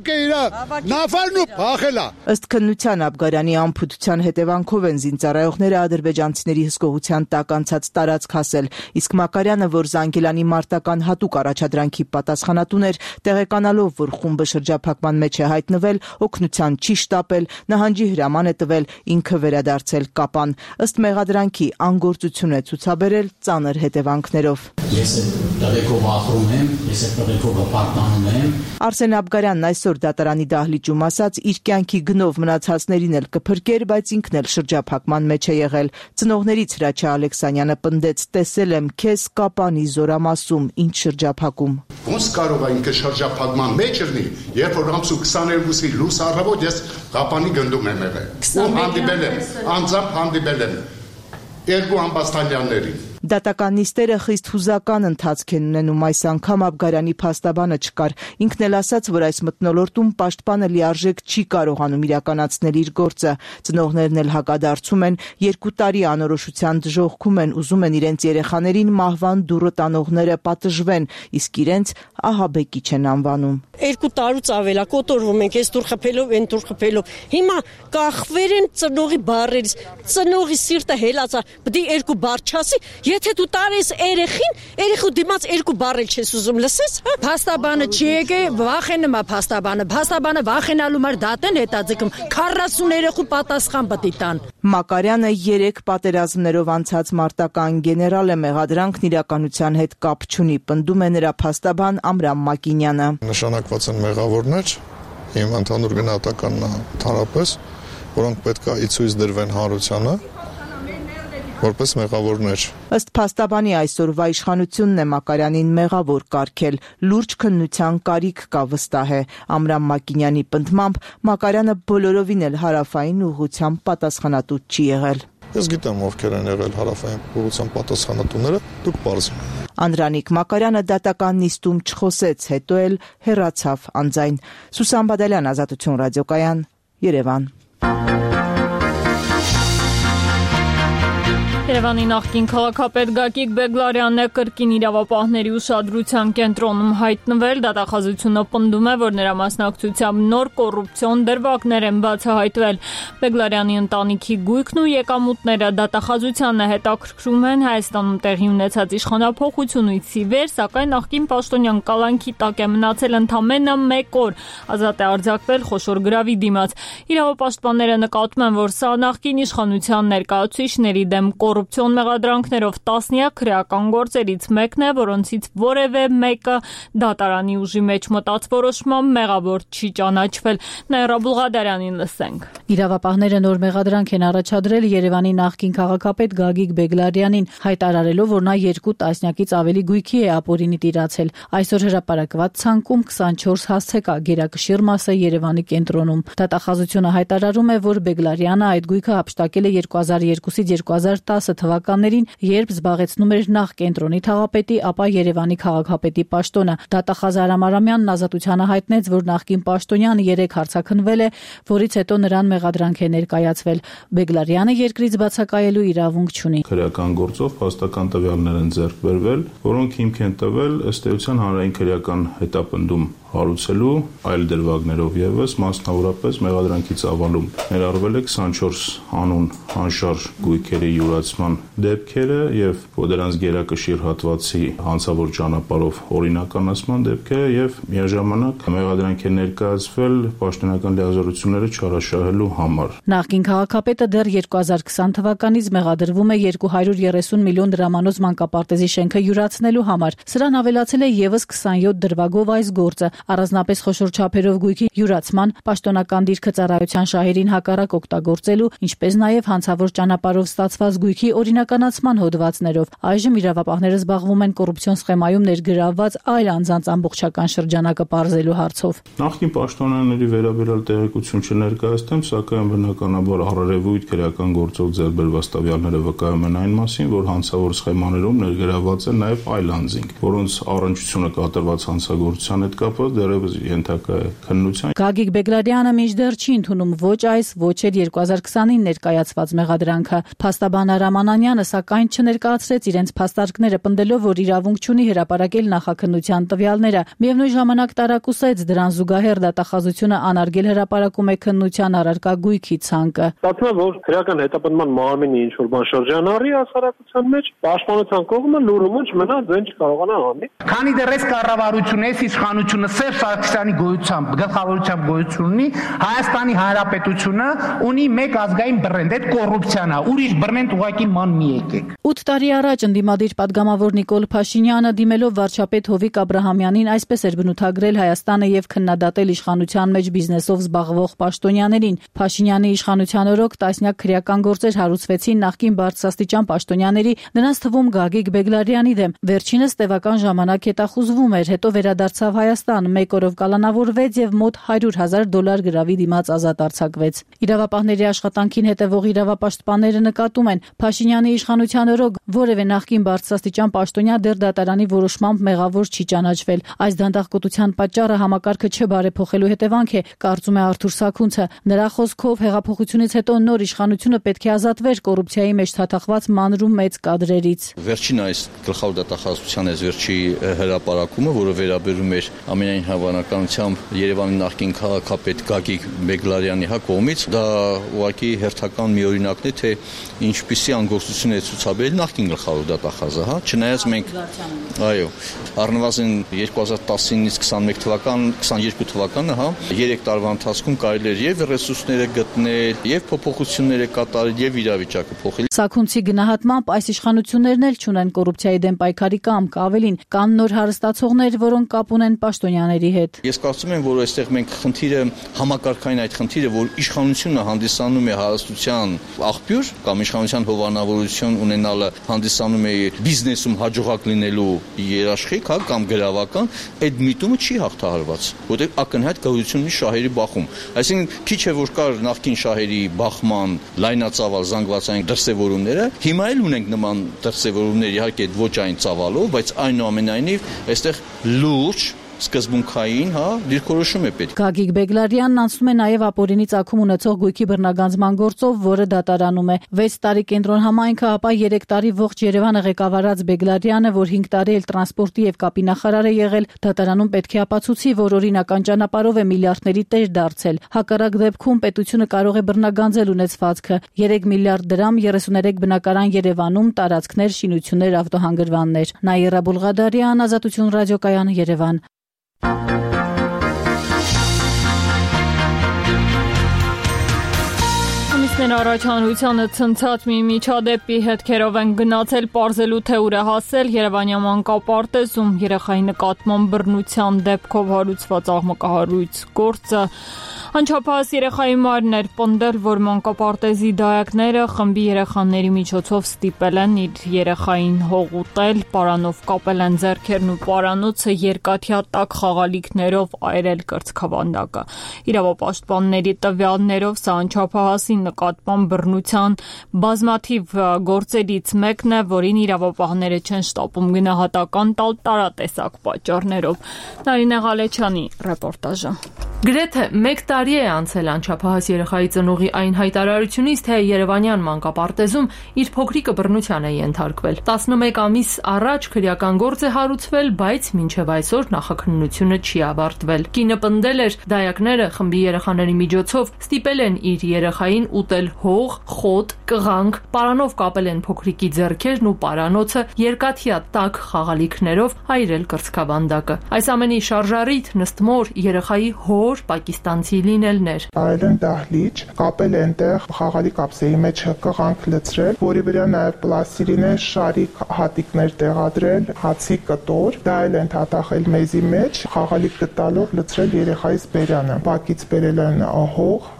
Իհարկե իր նավալն ու փախելա։ Ըստ քննության Աբգարյանի անփութության հետևանքով են զինծառայողները ադրբեջանցիների հսկողության տակ անցած տարածք հասել, իսկ Մակարյանը, որ Զանգելանի մարտական հատուկ առաջադրանքի պատասխանատուն էր, տեղեկանալով, որ խումբը շրջափակման մեջ է հայտնվել, օգնության չի շտապել, նահանջի հրաման է տվել, ինքը վերադարձել Կապան։ Ըստ մեղադրանքի անգործություն է ցուցաբերել ծանր հետևանքներով։ Ես տեղեկով ախրում եմ, ես տեղեկով պարտանում եմ։ Արսեն Աբգարյանն այսօր դատարանի դահլիճում ասաց, իր կյանքի գնով մնացածներին էլ կփրկեր, բայց ինքն էլ շրջափակման մեջ է եղել։ Ծնողներից Հրաչյա Ալեքսանյանը պնդեց, տեսել եմ քեզ Կապանի զորամասում, ինչ շրջափակում։ Ոնց կարող է ինքը շրջափակման մեջ լինի, երբ որ ամսու քսաներկուսի լույս առավոտ ես Կապանի գնդում եմ եղել։ Ու հանդիպել եմ, անձամբ հանդիպել եմ երկու ամբաստանյաններին։ Դատական նիստերը խիստ հուզական ընթացք են ունենում, այս անգամ Աբգարյանի փաստաբանը չկար։ Ինքն էլ ասաց, որ այս մթնոլորտում պաշտպանը լիարժեք չի կարողանում իրականացնել իր գործը։ Ծնողներն էլ հակադարձում են, երկու տարի անորոշության դժոխքում են, ուզում են իրենց երեխաներին մահվան դուռը տանողները պատժվեն, իսկ իրենց ահաբեկիչ են անվանում։ Երկու տարուց ավել է կոտորվում ենք, այս դուռ խփելով, այն դուռ խփելով։ Հիմա կախվեր են ծնողի բառերից, ծնողի սիրտը հելացա, պետք է երկու բառ չասի։ Եթե դու տարես երեխին, երեխու դիմաց երկու բառ էլ չես ուզում լսես, հա։ Փաստաբանը չի եկե, վախենում է փաստաբանը։ Փաստաբանը վախենալու մար դատեն հետաձգում։ քառասուն երեխու պատասխան պետք է տան։ Մակարյանը երեք պատերազմներով անցած մարտական գեներալ է, մեղադրանքն իրականության հետ կապ չունի, պնդում է նրա փաստաբան Ամրամ Մակինյանը։ Նշանակված են մեղավորներ, իմ ընդհանուր գնահատականն է ընդհանրապես, որոնք պետք է ի ցույց դրվեն հանրությանը որպես մեղավորներ։ Ըստ փաստաբանի այսօրվա իշխանությունն է Մակարյանին մեղավոր կարգել, լուրջ քննության կարիք կա, վստահ է։ Ամրամ Մակինյանի պնդմամբ Մակարյանը բոլորովին էլ հարավային ուղղությամբ պատասխանատու չի եղել։ Ես գիտեմ ովքեր են եղել հարավային ուղղությամբ պատասխանատուները, դուք պարզեք։ Անդրանիկ Մակարյանը դատական նիստում չխոսեց, հետո էլ հեռացավ անձայն։ Սուսան Բադալյան, Ազատություն ռադիոկայան, Երևան։ Երևանի նախկին քաղաքապետ Գագիկ Բեգլարյանն է կրկին իրավապահների ուշադրության կենտրոնում հայտնվել։ Դատախազությունը պնդում է, որ նրա մասնակցությամբ նոր կոռուպցիոն դրվագներ են բացահայտվել։ Բեգլարյանի ընտանիքի գույքն ու եկամուտները դատախազությանը հետաքրքրում են Հայաստանում տեղի ունեցած իշխանափոխությունից ի վեր, սակայն նախկին պաշտոնյան կալանքի տակ է մնացել ընդամենը մեկ օր, ազատ է արձակվել խոշոր գրավի դիմաց։ Իրավապաշտպանները նկատում են, որ սա նախկին իշխանության ներկայացուցիչների դեմ կոռուպցիոն մեղադրանքներով տասնյակ քրեական գործերից մեկն է, որոնցից որևէ մեկը դատարանի ուժի մեջ մտած որոշմամբ մեղավոր չի ճանաչվել։ Նաիրա Բուլղադարյանին լսենք։ Իրավապահները նոր մեղադրանք են առաջադրել Երևանի նախկին քաղաքապետ Գագիկ Բեգլարյանին, հայտարարելով, որ նա երկու տասնյակից ավելի գույքի է ապօրինի տիրացել։ Այսօր հրապարակված ցանկում քսանչորս հասցե կա, գերակշիռ մասը Երևանի կենտրոնում։ Դատախազությունը հայտարարում է, որ Բեգլարյանը այդ գույքը հափշտակել է երկու հազար երկուսից երկու հազար տասը թվականներին, երբ զբաղեցնում էր նախ կենտրոնի թաղապետի, ապա Երևանի քաղաքապետի պաշտոնը։ Դատախազ Արամ Արամյանն Ազատությանը հայտնեց, որ նախկին պաշտոնյան երեք հարցաքննվել է, որից հետո նրան մեղադրանք է ներկայացվել։ Բեգլարյանը երկրից բացակայելու իրավունք չունի։ Քրեական գործով փաստական տվյալներ են ձեռք բերվել, որոնք հիմք են տվել ըստ էության հանրային քրեական հետապնդում հարուցելու այլ դրվագներով եւս, մասնավորապես մեղադրանքի ծավալում ներառվել է քսանչորս անուն անշարժ գույքերի յուրացման դեպքերը եւ դրանց գերակշիռ հատվածի հանցավոր ճանապարհով օրինականացման դեպքերը եւ միաժամանակ մեղադրանք է ներկայացվել պաշտոնական լիազորությունները չարաշահելու համար։ Նախկին քաղաքապետը դեռ երկու հազար քսան թվականից մեղադրվում է երկու հարյուր երեսուն միլիոն դրամանոց մանկապարտեզի շենքը յուրացնելու համար։ Սրան ավելացել է եւս քսանյոթ դրվագով այս գործը, առանձնապես խոշոր չափերով գույքի յուրացման, պաշտոնական դիրքը ծառայության շահերին հակառակ օգտագործելու, ինչպես նաեւ հանցավոր ճանապարհով ստացված գույքի օրինականացման հոդվածներով։ Այժմ իրավապահները զբաղվում են կոռուպցիոն սխեմայում ներգրավված այլ անձանց ամբողջական շրջանակը պարզելու հարցով։ Նախկին պաշտոնյաների վերաբերյալ տեղեկություն չներկայացնեմ, սակայն բնականաբար առերևույթ քրեական գործով ձեռք բերված տվյալները վկայում են այն մասին, որ հանցավոր սխեմաներում ներգրավված են նաեւ այլ անձինք, որոնց առնչությունը կատարված հանցագործության հետ կապված չլինելով դեռևս ենթակա է քննության։ Գագիկ Բեգլարյանը մինչդեռ չի ընդունում ոչ այս, ոչ էլ երկու հազար քսանին ներկայացված մեղադրանքը։ Փաստաբան Արամ Անանյանը սակայն չներկայացրեց իրենց փաստարկները, պնդելով, որ իրավունք չունի հրապարակել նախաքննության տվյալները։ Միևնույն ժամանակ տարակուսեց դրան զուգահեռ դատախազությունը անարգել հրապարակում է քննության առարկա գույքի ցանկը։ Ստացվում է, որ քրեական հետապնդման մարմինի ինչ որ բան շրջանառի հասարակության մեջ, պաշտպանության կողմը լուրումուչ մնա ձեն չկարողանա անի։ Քանի դեռ այս կառավարությունը, այս իշխանությունը Սերժ Սարգսյանի գոյությամբ, գլխավորությամբ գոյություն ունի, Հայաստանի Հանրապետությունը ունի մեկ ազգային բրենդ, այդ կոռուպցիան է, ուրիշ բրենդ ուղղակի ման մի եկեք։ ութ տարի առաջ ընդդիմադիր падգամավոր Նիկոլ Փաշինյանը դիմելով վարչապետ Հովիկ Աբրահամյանին այսպես էր բնութագրել Հայաստանը եւ քննադատել իշխանության մեջ բիզնեսով զբաղվող պաշտոնյաներին։ Փաշինյանի իշխանության օրոք տասնյակ քրեական գործեր հարուցվեցին նախկին բարձրաստիճան պաշտոնյաների, նրանց թվում Գագիկ Բեգլարյանի դեմ։ Վերջինս տևական ժամանակ հետախուզվում էր, հետո վերադարձավ Հայաստան, մեկ օրով կալանավորվեց եւ մոտ հարյուր հազար դոլար գրավի դիմաց ազատ արձակվեց։ Իրավապահների աշխատանքին հետևող իրավապաշտպանները նկատում են, Փաշինյանի իշխանության օրոք որևէ նախկին բարձրաստիճան պաշտոնյա դեռ դատարանի որոշմամբ մեղավոր չի ճանաչվել։ Այս դանդաղկոտության պատճառը համակարգը չբարեփոխելու հետևանք է, կարծում է Արթուր Սաքունցը։ Նրա խոսքով հեղափոխությունից հետո նոր իշխանությունը պետք է ազատվեր կոռուպցիայի մեջ թաթախված մանրու մեծ կադրերից։ Վերջին այս գլխավոր դատախազության այս վերջի հրապարակումը, որը վերաբերում էր ամենայն հավանականությամբ Երևանի նախկին քաղաքապետ Գագիկ Բեգլարյանի հա կողմից, դա ուղղակի հերթական մի օրինակն է, թե ինչպիսի անգործություն է ցուցաբերել նախկին գլխավոր դատախազը, հա, չնայած մենք այո, առնվազն երկու հազար տասնինից քսանմեկ թվական, քսաներկու թվականը, հա, երեք տարվա ընթացքում կարելի էր եւ ռեսուրսները գտնել, եւ փոփոխություններ կատարել, եւ իրավիճակը փոխել։ Սաքունցի գնահատմամբ այս իշխանություններն էլ չունեն կոռուպցիայի դեմ պայքարի կամք, ավելին կան նոր հարստացողներ, որոնք կապ ունեն պաշտոնյաների հետ։ Ես կարծում եմ, որ այստեղ մենք խնդիրը համակարգային այդ խնդիրը, որ իշխանությունը հանդիսանում է հարստության աղբյուր կամ իշխանության հովանավորություն ունենալը հանդիսանում է բիզնեսում հաջողակ լինելու երաշխիք, հա, կամ գրավական, այդ միտումը չի հաղթահարված, որտեղ ակնհայտ գոյություն ունի շահերի բախում։ Այսինքն քիչ է որ կար նախկին շահերի բախման լայնածավալ զանգվածային դրսևորումները, հիմա էլ ունենք նման դրսևորումներ, իհարկե ոչ այն ծավալով, բայց այնուամենայնիվ այստեղ լուրջ սկզբունքային, հա, դիրքորոշում է պետք։ Գագիկ Բեգլարյանն անցնում է նաև ապօրինի ծագում ունեցող գույքի բռնագանձման գործով, որը դատարանում է։ վեց տարի կենտրոն համայնքը, ապա երեք տարի ողջ Երևանը ղեկավարած Բեգլարյանը, որ հինգ տարի էլ տրանսպորտի եւ կապի նախարար է եղել, դատարանում պետք է ապացուցի, որ օրինական ճանապարհով է միլիարդների տեր դարձել։ Հակառակ դեպքում պետությունը կարող է բռնագանձել ունեցվածքը՝ երեք միլիարդ դրամ, երեսուներեք բնակարան Երևանում, տարածքներ, շինություններ, ավտոհանգրվաններ։ Նաիրա Բուլղադարյան, Ազատություն ռադիոկայան, Երևան։ Ամիսներ առաջ հանրությանը ցնցած մի միջադեպի հետքերով են գնացել պարզելու թե ուր է հասել Երևանյան մանկապարտեզում երեխայի նկատմամբ բռնության դեպքով հարուցված աղմկահարույց գործը։ Անչափահաս երեխայի մայրն էր պնդել, որ մանկապարտեզի դայակները խմբի երեխաների միջոցով ստիպել են իր երեխային հողուտել, պարանով կապել են ձեռքերն ու պարանոցը երկաթյա տաք խաղալիքներով այրել կրծքավանդակը։ Իրավապաշտպանների տվյալներով սա անչափահասի նկատմամբ բռնության բազմաթիվ գործերից մեկն է, որին իրավապահները չեն շտապում գնահատական տալ տարատեսակ պատճառներով։ Նարինե Ղալեչյանի ռեպորտաժը։ Գրեթե մեկ տարի է անցել անչափահաս երեխայի ծնողի այն հայտարարությունից, թե Երևանյան մանկապարտեզում իր փոքրիկը բռնության է ենթարկվել։ տասնմեկ ամիս առաջ քրեական գործ է հարուցվել, բայց մինչև այսօր նախաքննությունը չի ավարտվել։ Կինը պնդել էր, դայակները խմբի երեխաների միջոցով ստիպել են իր երեխային ուտել հող, խոտ, կղանք, պարանով կապել են փոքրիկի ձեռքերն ու պարանոցը, երկաթյա տաք խաղալիքներով այրել կրծքավանդակը։ Այս ամենի շարժառիթ նստմոր երեխայի հոր պակիստանցի լինելն էր։ Այլ են դահլիճ, կապել այնտեղ խաղալի կապսեի մեջ կղանք լցրել, որի վրա նաև պլաստիլինե շարիկ հատիկներ տեղադրել, հացի կտոր, դա էլ են թաթախել մեզի մեջ, խաղալիք գտալով լցրել երեխայից բերանը։ Բակից բերել են հող,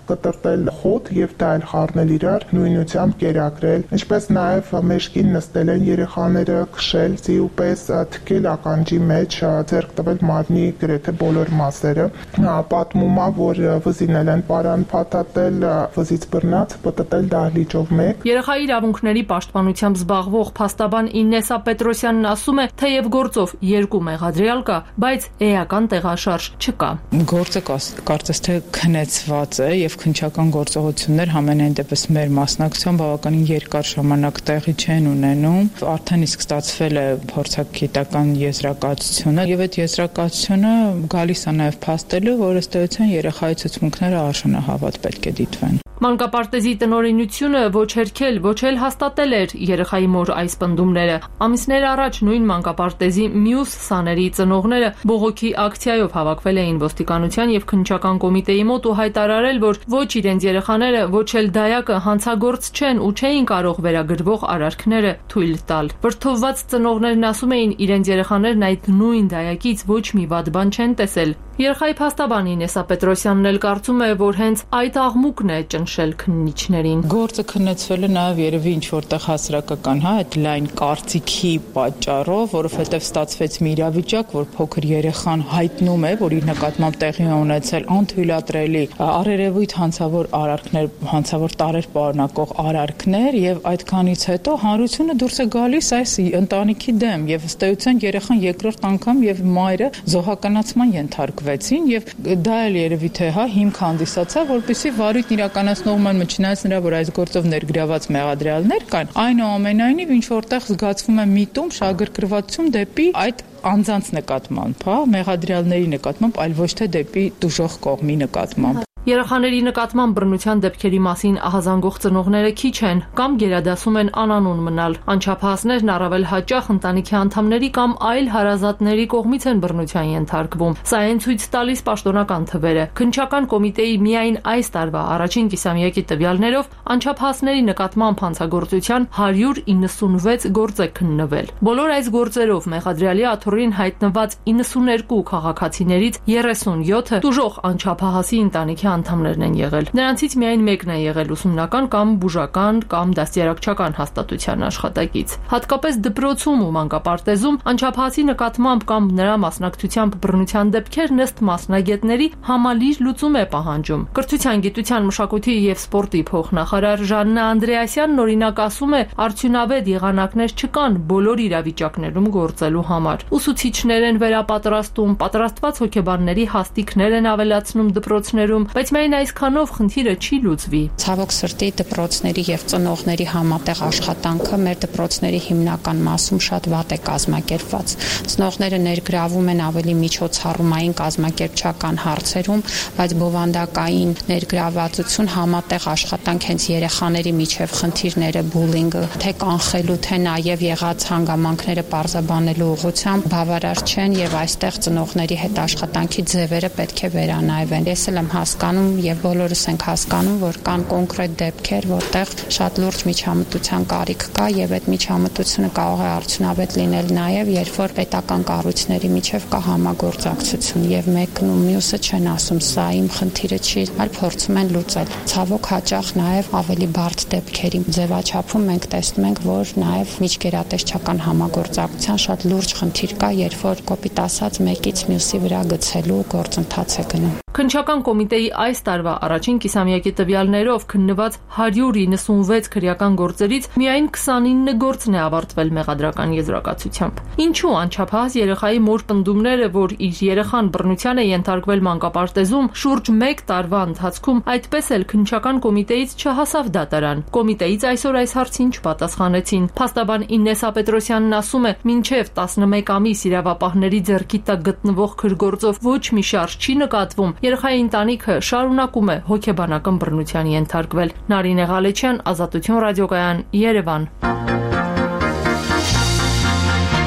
կտրտել խոտ եւ դա էլ խառնել իրար, նույնությամբ կերակրել, ինչպես նաեւ մեջքին նստել են երեխաները, քշել, ձիուպես թքել ականջի մեջ, ձեռք տվել մարմնի գրեթե բոլոր մասերը, պատմում է, որ վզինել են պարան փաթաթել, վզից բռնած, պտտել դահլիճով մեկ։ Երեխայի իրավունքների պաշտպանությամբ զբաղվող փաստաբան Ինեսա Պետրոսյանն ասում է, թեև գործով երկու մեղադրյալ կա, բայց էական տեղաշարժ չկա։ Գործը կարծես թե քնեցված է եւ քննչական գործողություններ համենայն դեպս մեր մասնակցությամբ բավականին երկար ժամանակ տեղի չեն ունենում։ Արդեն իսկ ստացվել է փորձագիտական եզրակացությունը եւ այդ եզրակացությունը գալիս է նաեւ փաստելու, որ ըստ էության երեխայի ցուցմունքները արժանահավատ պետք է դիտվեն։ Մանկապարտեզի տնօրինությունը ոչ հերքել, ոչ էլ հաստատել էր երեխայի մոր այս պնդումները։ Ամիսներ առաջ նույն մանկապարտեզի մյուս սաների ծնողները բողոքի ակցիայով հավաքվել էին ոստիկանության եւ քննչական կոմիտեի մոտ ու հայտարարել, որ ոչ իրենց երեխաները, ոչ էլ դայակը հանցագործ չեն ու չէին կարող վերագրվող արարքները թույլ տալ։ Վրդովված ծնողներն ասում էին, իրենց երեխաներն այդ նույն դայակից ոչ մի վատ բան չեն տեսել։ Երեխայի փաստաբան Ինեսա Պետրոսյանն էլ կարծում է, որ հենց այդ աղմուկն է ճնշել քննիչներին։ Գործը քննեցվել է նաև երևի ինչ որտեղ հասարակական, հա, այդ լայն կարծիքի պատճառով, որովհետև ստացվեց մի իրավիճակ, որ փոքր երեխան հայտնում է, որ իր նկատմամբ տեղի է ունեցել անթույլատրելի առերևույթ հանցավոր արարքներ, հանցավոր տարեր պարունակող արարքներ եւ այդքանից հետո հանրությունը դուրս է գալիս այս ընտանիքի դեմ եւ ըստ էության երեխան երկրորդ անգամ եւ մայրը զոհականացման ենթարկվեցին եւ դա էլ երևի թե հա հիմք հանդիսացավ, որպեսզի վարույթն իրականացնողման չնայած նրա, որ այս գործով ներգրաված մեղադրյալներ կան, այնուամենայնիվ ինչ որտեղ զգացվում է միտում, շահագրգռվածություն դեպի այդ անձանց նկատմամբ, հա, մեղադրյալների նկատմամբ, այլ ոչ թե դեպի դժոխք կողմի նկատմամբ։ Երեխաների նկատմամբ բռնության դեպքերի մասին ահազանգող ծնողները քիչ են կամ գերադասում են անանուն մնալ։ Անչափահասներն առավել հաճախ ընտանիքի անդամների կամ այլ հարազատների կողմից են բռնության ենթարկվում։ Սա են ցույց տալիս պաշտոնական թվերը։ Քննչական կոմիտեի միայն այս տարվա առաջին կիսամյակի տվյալներով անչափահասների նկատմամբ հանցագործության հարյուր իննսունվեց գործ է քննվել։ Բոլոր այս գործերով մեղադրյալի աթոռին հայտնված իննսուներկու քաղաքացիներից երեսունյոթը դժոխք անչափահասի ընտանիքի անդամներն են եղել։ Նրանցից միայն մեկն է եղել ուսումնական կամ բուժական կամ դաստիարակչական հաստատության աշխատակից։ Հատկապես դպրոցում ու մանկապարտեզում անչափահասի նկատմամբ կամ նրա մասնակցությամբ բռնության դեպքերն ըստ մասնագետների համալիր լուծում է պահանջում։ Կրթության, գիտության, մշակույթի եւ սպորտի փոխնախարար Ժաննա Անդրեասյանն օրինակ ասում է, արդյունավետ եղանակներ չկան բոլոր իրավիճակներում գործելու համար։ Ուսուցիչներ են վերապատրաստում, պատրաստված հոգեբանների հաստիքներ են ավելացնում դպրոցներում, բայց միայն այսքանով խնդիրը չի լուծվի։ Ցավոք սրտի դպրոցների եւ ծնողների համատեղ աշխատանքը մեր դպրոցների հիմնական մասում շատ վատ է կազմակերպված։ Ծնողները ներգրավում են ավելի միջոցառումային կազմակերպչական հարցերում, բայց բովանդակային ներգրավվածություն, համատեղ աշխատանք հենց երեխաների միջև խնդիրները, բուլինգը, թե կանխելու, թե նաեւ եղած հանգամանքները պարզաբանելու ուղղությամբ բավարար չեն եւ այստեղ ծնողների հետ աշխատանքի ձևերը պետք է վերանայվեն։ Ես էլ եմ հասկանում եւ բոլորս ենք հասկանում, որ կան կոնկրետ դեպքեր, որտեղ շատ լուրջ միջամտության կարիք կա եւ այդ միջամտությունը կարող է արդյունավետ լինել նաեւ, երբ որ պետական կառույցների միջև կա համագործակցություն եւ մեկն ու մյուսը չեն ասում սա իմ խնդիրը չի, այլ փորձում են լուծել։ Ցավոք հաճախ նաեւ ավելի բարդ դեպքերի ձևաչափում մենք տեսնում ենք, որ նաեւ միջգերատեսչական համագործակցության շատ լուրջ խնդիր կա, երբ որ կոպիտ ասած մեկից մյուսի վրա գցելու գործընթաց է գնում։ Քննչական կոմիտեի այս տարվա առաջին կիսամյակի տվյալներով քննված հարյուր իննսունվեց քրեական գործերից միայն քսանինը գործն է ավարտվել մեղադրական եզրակացությամբ։ Ինչու անչափահաս երեխայի մոր պնդումները, որ իր երեխան բռնության է ենթարկվել մանկապարտեզում, շուրջ մեկ տարվա ընթացքում այդպես էլ քննչական կոմիտեից չհասավ դատարան։ Կոմիտեից այսօր այս հարցին չպատասխանեցին։ Փաստաբան Ինեսա Պետրոսյանն ասում է, մինչև տասնմեկ ամիս իրավապահների ձեռքի տակ գտնվող քրգործով ոչ մի շարժ չի նկատվում։ Երեխայի ընտանիքը շարունակում է հոգեբանական բռնության ենթարկվել։ Նարինե Ղալեչյան, Ազատություն ռադիոկայան, Երևան։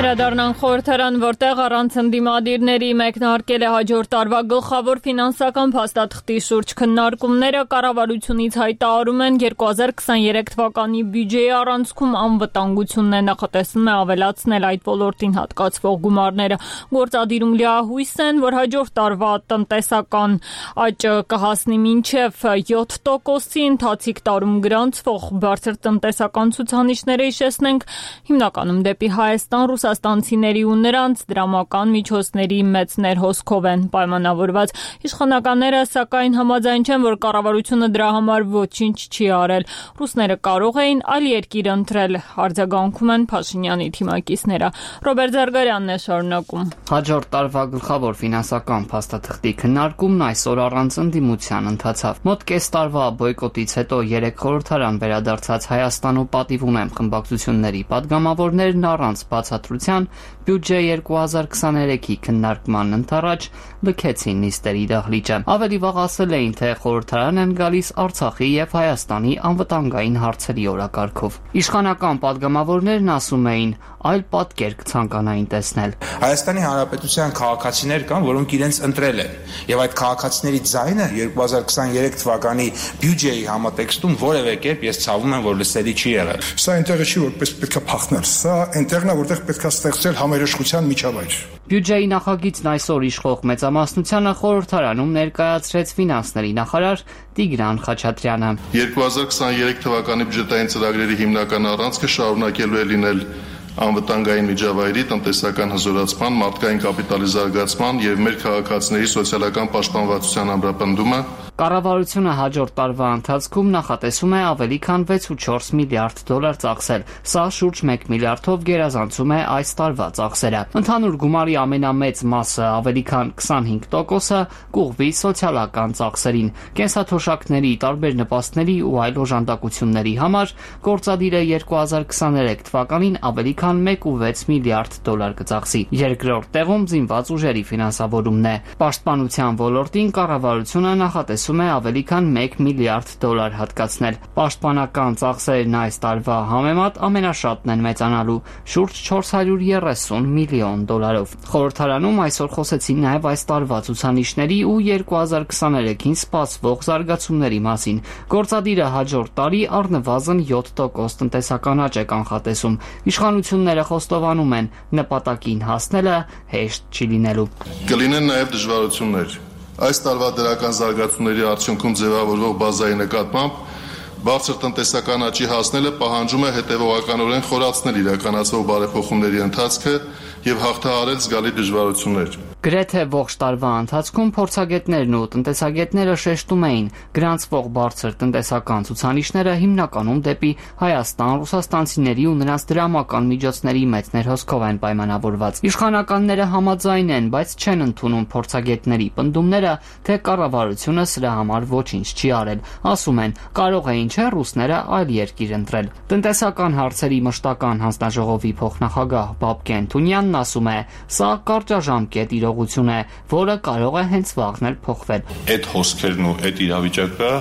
Անդրադառնանք խորհրդարան, որտեղ առանց ընդդիմադիրների մեկնարկել է հաջորդ տարվա գլխավոր ֆինանսական փաստաթղթի շուրջ քննարկումները, կառավարությունից հայտարարում են երկու հազար քսաներեք թվականի բյուջեի առանցքում անվտանգությունն է նախատեսվում է ավելացնել այդ ոլորտին հատկացվող գումարները։ Գործադիրում լիահույս են, որ հաջորդ տարվա տնտեսական աճը կհասնի մինչև յոթ տոկոսի, ընթացիկ տարում գրանցվող բարձր տնտեսական ցուցանիշները հիշեցնենք հիմնականում դեպի Հայաստան ռուսաստանցիների ու նրանց դրամական միջոցների մեծ ներհոսքով են պայմանավորված։ Իշխանականները սակայն համաձայն չեն, որ կառավարությունը դրա համար ոչինչ չի արել։ Ռուսները կարող էին այլ երկիր ընտրել, արձագանքում են Փաշինյանի թիմակիցները։ Ռոբերտ Զարգարյանն է շարունակում։ Հաջորդ տարվա գլխավոր ֆինանսական փաստաթղթի քննարկումն այսօր առանց ընդդիմության ընթացավ։ Մոտ կես տարվա բոյկոտից հետո երեք խորհրդարան վերադարձած Հայաստանու պատիվ ունեմ խմբակցությունների պատգամավորներն առանց բացատրության բյուջե երկու հազար քսաներեքի քննարկման ընթառաջ լքեցին նիստերի դահլիճը։ Ավելի վաղ ասել էին, թե խորհրդարան են գալիս Արցախի եւ Հայաստանի անվտանգային հարցերի օրակարգով։ Իշխանական պատգամավորներն ասում էին, այլ պատկեր կցանկանային տեսնել։ Հայաստանի Հանրապետության քաղաքացիներ կան, որոնք իրենց ընտրել են, եւ այդ քաղաքացիների ձայնը երկու հազար քսաներեք թվականի բյուջեի համատեքստում որևէ կերպ ես ցավում եմ, որ լսելի չի եղել։ Սա այնտեղը չի, որպես պետք է փախնել։ Սա այնտեղն է, որտեղ պետք է ստեղծել համերաշխության միջավայր։ Բյուջեի նախագիծն այսօր իշխող մեծամասնությանը խորհրդարանում ներկայացրեց ֆինանսների նախարար Տիգրան Խաչատրյանը։ երկու հազար քսաներեք թվականի բյուջետային ծրագրերի հիմնական առանցքը շարունակելու է լինել անվտանգային միջավայրի, տնտեսական հզորացման, մարդկային կապիտալի զարգացման եւ մեր քաղաքացիների սոցիալական պաշտպանվածության ամրապնդումը։ Կառավարությունը հաջորդ տարվա ընթացքում նախատեսում է ավելի քան վեց ու չորս միլիարդ դոլար ծախսել։ Սա շուրջ մեկ միլիարդով գերազանցում է այս տարվա ծախսերը։ Ընդհանուր գումարի ամենամեծ մասը, ավելի քան քսանհինգ տոկոսը, կուղվի սոցիալական ծախսերին։ Կենսաթոշակների, տարբեր նպաստների ու այլ օժանդակությունների համար գործադիրը երկու հազար քսաներեք թվականին ավելի քան մեկ ու վեց միլիարդ դոլար կծախսի։ Երկրորդ տեղում զինված ուժերի ֆինանսավորումն է։ Պաշտպանության ոլորտին կառավարությունը նախատեսում է ավելի քան մեկ միլիարդ դոլար հատկացնել։ Պաշտպանական ծախսերն այս տարվա համեմատ ամենաշատն են մեծանալու՝ շուրջ չորս հարյուր երեսուն միլիոն դոլարով։ Խորհրդարանում այսօր խոսեցին նաև այս տարվա ցուցանիշների ու երկու հազար քսաներեքին սպասվող զարգացումների մասին։ Գործադիրը հաջորդ տարի առնվազն յոթ տոկոս տնտեսական աճ է կանխատեսում։ Իշխանությունները խոստովանում են, նպատակին հասնելը հեշտ չի լինելու։ Կլինեն նաև դժվարություններ։ Այս տարվա դրական զարգացումների արդյունքում ձևավորվող բազայի նկատմամբ բարձր տնտեսական աճի հասնելը պահանջում է հետևողականորեն խորացնել իրականացվող բարեփոխումների ընթացքը եւ հաղթահարել զգալի դժվարություններ։ Գրեթե ողջ տարվա ընթացքում փորձագետներն ու տնտեսագետները շեշտում էին, գրանցվող բարձր տնտեսական ցուցանիշները հիմնականում դեպի Հայաստան ռուսաստանցիների ու նրանց դրամական միջոցների մեծ ներհոսքով են պայմանավորված։ Իշխանականները համաձայն են, բայց չեն ընդունում փորձագետների պնդումները, թե կառավարությունը սրա համար ոչինչ չի արել։ Ասում են, կարող էին չէ ռուսները այլ երկիր ընտրել։ Տնտեսական հարցերի մշտական հանձնաժողովի փոխնախագահ Բաբկեն Թունյանն ասում է, սա կարճաժամկետ իրողություն է, որը կարող է հենց վաղն էլ փոխվել։ Այդ հոսքերն ու այդ իրավիճակը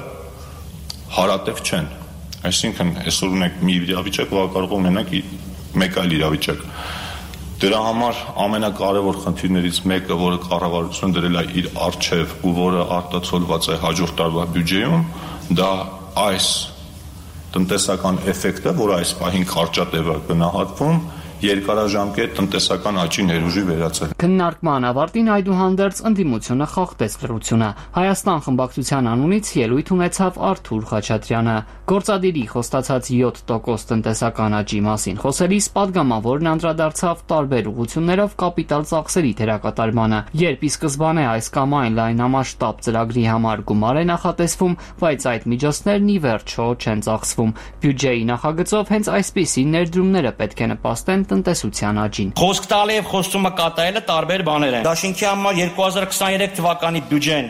հարատև չեն։ Այսինքն այսօր ունենք մի իրավիճակ, որը կարող ունենանք մեկ այլ իրավիճակ։ Դրա համար ամենակարևոր խնդիրներից մեկը, որը կառավարությունը դրել է իր առջև ու որը արտացոլված է հաջորդ տարվա բյուջեում, դա այս տնտեսական էֆեկտը, որը այս պահին կարճատև է գնահատվում, երկարաժամկետ տնտեսական աճի ներուժի վերածել։ Քննարկման ավարտին այդուհանդերձ ընդդիմությունը խախտեց լրությունը։ Հայաստան խմբակցության անունից ելույթ ունեցավ Արթուր Խաչատրյանը։ Գործադիրի խոստացած յոթ տոկոս տնտեսական աճի մասին խոսելիս պատգամավորն անդրադարձավ տարբեր ուղղություններով կապիտալ ծախսերի թերակատարմանը։ Երբ ի սկզբանե այս կամ այն լայնամասշտաբ ծրագրի համար գումար է նախատեսվում, բայց այդ միջոցներն ի վերջո չեն ծախսվում։ Բյուջեի նախագծով հենց այսպիսի ներդրումները պետք է նպաստեն տնտեսության աճին։ Խոսք տալը եւ խոստումը կատարելը տարբեր բաներ են։ Դաշինքի համար երկու հազար քսաներեք թվականի բյուջեն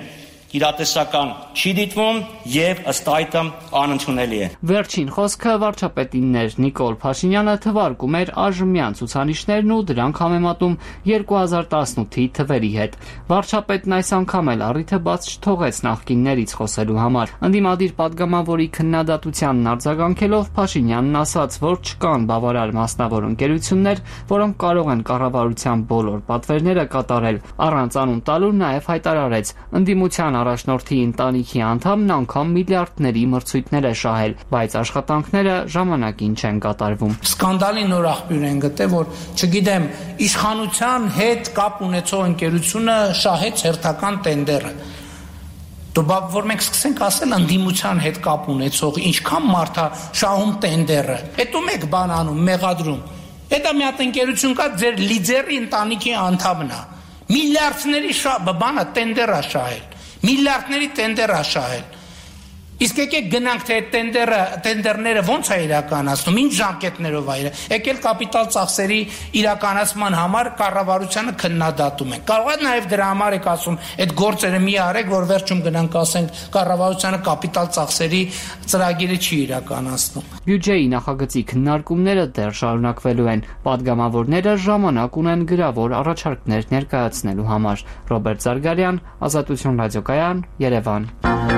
իրատեսական չի դիտվում եւ ըստ այդմ անընդունելի է։ Վերջին խոսքը վարչապետիններ Նիկոլ Փաշինյանը թվարկում էր այժմյան ցուցանիշներն ու դրանք համեմատում երկու հազար տասնութի թվերի հետ։ Վարչապետն այս անգամ էլ առիթը բաց չթողեց նախկիններից խոսելու համար։ Ընդդիմադիր падգամավորի քննադատությանն արձագանքելով Փաշինյանն ասաց, որ չկան բավարար մասնավոր ընկերություններ, որոնք կարող են կառավարության բոլոր պատվերները կատարել։ Առանց անուն տալու նաև հայտարարեց, ընդդիմության առաջնորդի ընտանիքի անդամն անգամ միլիարդների մրցույթներ է շահել, բայց աշխատանքները ժամանակին չեն կատարվում։ Սկանդալի նոր աղբյուր են գտել, որ չգիտեմ, իշխանության հետ կապ ունեցող ընկերությունը շահեց հերթական տենդերը։ Դու բա որ մենք սկսենք ասել ընդդիմության հետ կապ ունեցող ինչքան մարդ է շահում տենդերը։ Հետո մեկ բան անում, մեղադրում։ Հետո մի հատ ընկերություն կա, ձեր լիդերի ընտանիքի անդամն է։ Միլիարդների շահ բանը տենդեր է շահել։ Միլիարդների տենդեր է շահել։ Իսկ եկեք գնանք թե տենդերը, տենդերները ոնց է իրականացնում, ինչ ժամկետներով է։ Եկել կապիտալ ծախսերի իրականացման համար կառավարությանը քննադատում են։ Կարող է նաև դրա համար եք ասում, այդ գործերը մի արեք, որ վերջում գնանք ասենք կառավարությանը կապիտալ ծախսերի ծրագիրը չի իրականացնում։ Բյուջեի նախագծի քննարկումները դեռ շարունակվելու են։ Պատգամավորները ժամանակ ունեն գրավոր առաջարկներ ներկայացնելու համար։ Ռոբերտ Զարգարյան, Ազատություն ռադիոկայան, Երևան։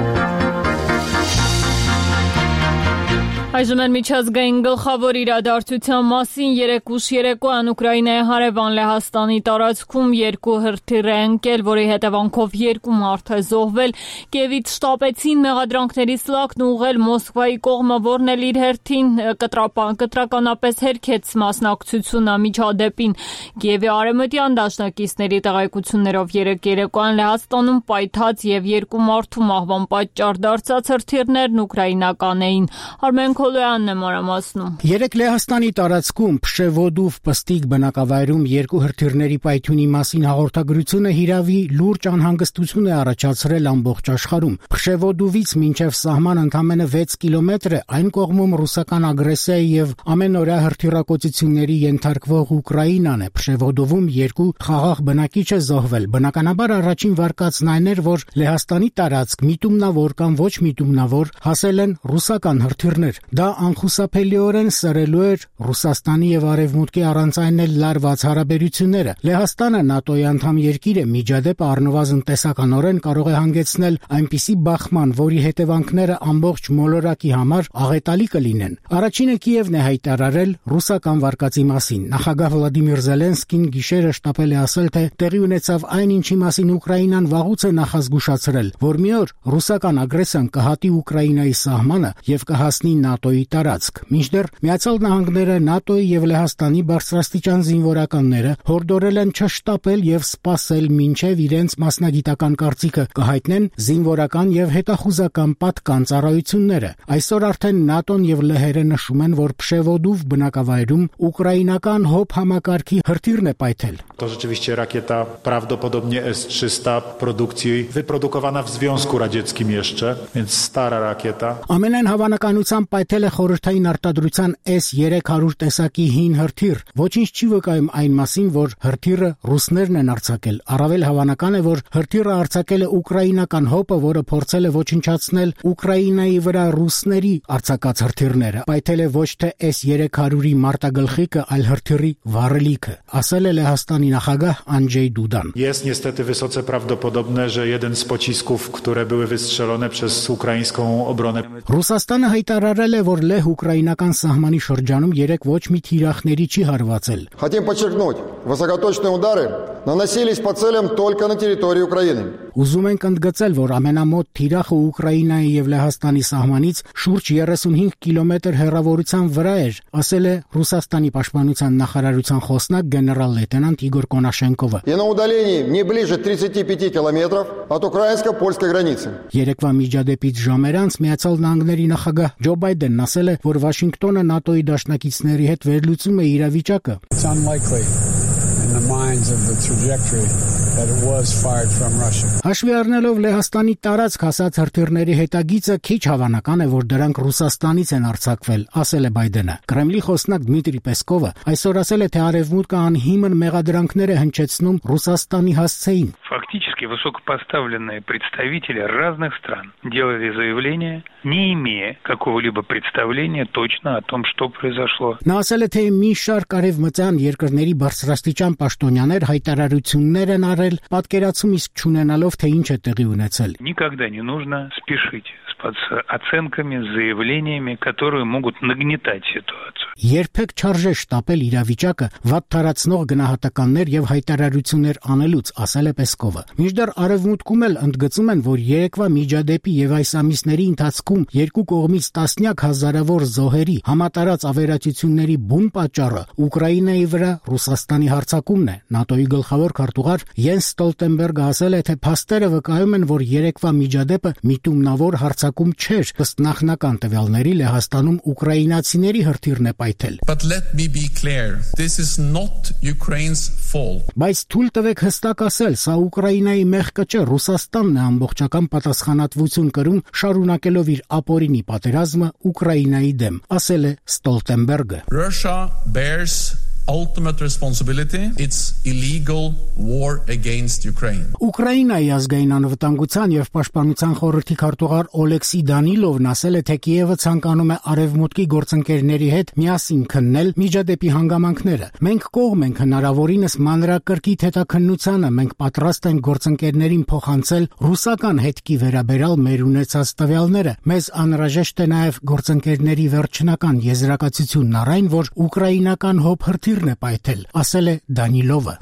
Այժմ են միջազգային գլխավոր իրադարձության մասին երեկ ուշ երեկոյան Ուկրաինայի հարևան Լեհաստանի տարածքում երկու հրթիռ է ընկել, որի հետևանքով երկու մարդ է զոհվել։ Կիևից շտապեցին մեղադրանքների սլակն ուղղել Մոսկվայի կողմը, որն էլ իր հերթին կտրականապես հերքեց մասնակցությունը միջադեպին։ Կիևի արևմտյան դաշնակիցների տեղեկություններով երեկ երեկոյան Լեհաստանում պայթած եւ երկու մարդու մահվան պատճառ դարձած հրթիռներն ուկրաինական էին։ Արմեն Քոլոյանն է մանրամասնում։ Երեկ Լեհաստանի տարածքում Փշեվոդուվ Պստիկ բնակավայրում երկու հրթիռների պայթյունի մասին հաղորդագրությունը հիրավի լուրջ անհանգստություն է առաջացրել ամբողջ աշխարհում։ Փշեվոդուվից մինչև սահման ընդամենը վեց կիլոմետր է, այն կողմում ռուսական ագրեսիայի եւ ամենօրյա հրթիռակոծությունների ենթարկվող Ուկրաինան է։ Փշեվոդուվում երկու խաղաղ բնակիչ է զոհվել։ Բնականաբար առաջին վարկածն այն էր, որ Լեհաստանի տարածք միտումնավոր կամ ոչ միտումնավոր հասել են ռուսական հրթիռներ։ Դա անխուսափելիորեն սրելու էր Ռուսաստանի եւ Արևմուտքի առանց այն էլ լարված հարաբերությունները։ Լեհաստանը ՆԱՏՕ-ի անդամ երկիր է, միջադեպը առնվազն տեսականորեն կարող է հանգեցնել այնպիսի բախման, որի հետևանքները ամբողջ մոլորակի համար աղետալի կլինեն։ Առաջինը Կիևն է հայտարարել ռուսական վարկածի մասին։ Նախագահ Վլադիմիր Զելենսկին գիշերը շտապել է ասել, թե տեղի ունեցավ այն, ինչի մասին Ուկրաինան վաղուց է նախազգուշացրել, որ մի օր ռուսական ագրեսիան կհատի Ուկրաինայի սահմանը եւ կհասնի ՆԱՏՕ-ի տարածք։ Մինչդեռ Միացյալ Նահանգները, ՆԱՏՕ-ի եւ Լեհաստանի բարձրաստիճան զինվորականները հորդորել են չշտապել եւ սպասել մինչեւ իրենց մասնագիտական կարծիքը կհայտնեն զինվորական եւ հետախուզական պատկան ծառայությունները։ Այսօր արդեն ՆԱՏՕ-ն եւ ԼՀՌ-ը նշում են, որ Փշեվոդուվ բնակավայրում ուկրաինական հոբ համակարգի հրթիռն է պայթել։ To rzeczywiście rakieta prawdopodobnie S trzysta produkcji wyprodukowana w Związku Radzieckim jeszcze, więc stara rakieta. Ամենայն հավանականությամբ պայթել է խորհրդային արտադրության S երեք հարյուր տեսակի հին հրթիռ։ Ոչինչ չի վկայում այն մասին, որ հրթիռը ռուսներն են արձակել։ Առավել հավանական է, որ հրթիռը արձակել է ուկրաինական հոպը, որը փորձել է ոչնչացնել Ուկրաինայի վրա ռուսների արձակած հրթիռները։ Պայթել է ոչ թե S երեք հարյուրի մարտագլխիկը, այլ հրթիռի վառելիքը, ասել է Լեհաստանի նախագահ Andrzej Dudan. Jest niestety wysoce prawdopodobne, że jeden z pocisków, które były wystrzelone przez ukraińską obronę. Ռուսաստանը հայտարարել է, որ լեհ-ուկրաինական սահմանի շրջանում երեք ոչ մի թիրախների չի հարվածել։ Хотим подчеркнуть, высокоточные удары наносились по целям только на территории Украины. Ուզում ենք ընդգծել, որ ամենամոտ թիրախը Ուկրաինայի եւ Լեհաստանի սահմանից շուրջ երեսունհինգ կիլոմետր հեռավորության վրա էր, ասել է Ռուսաստանի պաշտպանության նախարարության խոսնակ գեներալ-լեյտենանտ Իգոր Կոնաշենկովը։ И на удалении не ближе тридцати пяти километров от украинско-польской границы. Երեկվա միջադեպից ժամեր անց Միացյալ Նահանգների նախագահ Ջո Բայդենն ասել է, որ Վաշինգտոնը ՆԱՏՕ-ի դաշնակիցների հետ վերլուծում է իրավիճակը. It's unlikely in the minds of the trajectory that it was fired from Russia. Հաշվի առնելով Լեհաստանի տարածք հասած հրթիռների հետագիծը քիչ հավանական է, որ դրանք Ռուսաստանից են արձակվել, ասել է Բայդենը։ Կրեմլի խոսնակ Դմիտրի Պեսկովը այսօր ասել է, թե Արևմուտքը անհիմն մեղադրանքներ է հնչեցնում Ռուսաստանի հասցեին։ Фактически высокопоставленные представители разных стран делали заявления, не имея какого-либо представления точно о том, что произошло. Նա ասել է, թե մի շարք արևմտյան երկրների բարձրաստիճան պաշտոնյաներ հայտարարություններ են արել, պատկերացում իսկ չունենալով, թե ինչ է տեղի ունեցել։ Никогда не нужно спешить с оценками, с заявлениями, которые могут нагнетать ситуацию. Երբեք չարժե շտապել իրավիճակը վատ թարացնող գնահատականներ եւ հայտարարություններ անելուց, ասել է Պեսկովը։ Մինչդեռ Արևմուտքում էլ ընդգծում են, որ երեկվա միջադեպի եւ այս ամիսների ընթացքում երկու կողմից տասնյակ հազարավոր զոհերի համատարած ավերածությունների բուն պատճառը Ուկրաինայի վրա Ռուսաստանի հարձակումն է։ ՆԱՏՕ-ի գլխավոր քարտուղար Յենս Ստոլտենբերգը ասել է, թե փաստերը վկայում են, որ երեկվա միջադեպը միտումնավոր հարձակում չէր, ըստ նախնական տվյալների Լեհաստանում ուկրաինացիների հրթիռն է պայթել։ But let me be clear. This is not Ukraine's fault. Բայց թույլ տվեք հստակ ասել, սա Ուկրաինայի մեղքը չէ, Ռուսաստանն է ամբողջական պատասխանատվություն կրում, շարունակելով իր ապօրինի պատերազմը Ուկրաինայի դեմ, ասել է Ստոլտենբերգը։ Russia bears ultimate responsibility. It's illegal war against Ukraine. Ուկրաինայի ազգային անվտանգության եւ պաշտպանության խորհրդի քարտուղար Օլեքսի Դանիլովն ասել է, թե Կիևը ցանկանում է արևմուտքի գործընկերների հետ միասին քննել միջադեպի հանգամանքները։ Մենք կողմ ենք հնարավորինս մանրակրկիտ հետաքննությանը, մենք պատրաստ ենք գործընկերներին փոխանցել ռուսական հետքի վերաբերյալ մեր ունեցած տվյալները։ Մեզ անհրաժեշտ է նաեւ գործընկերների վերջնական եզրակացությունն առ այն, որ ուկրաինական հոբ հրթիռն է պայթել, ասել է Դանիլովը։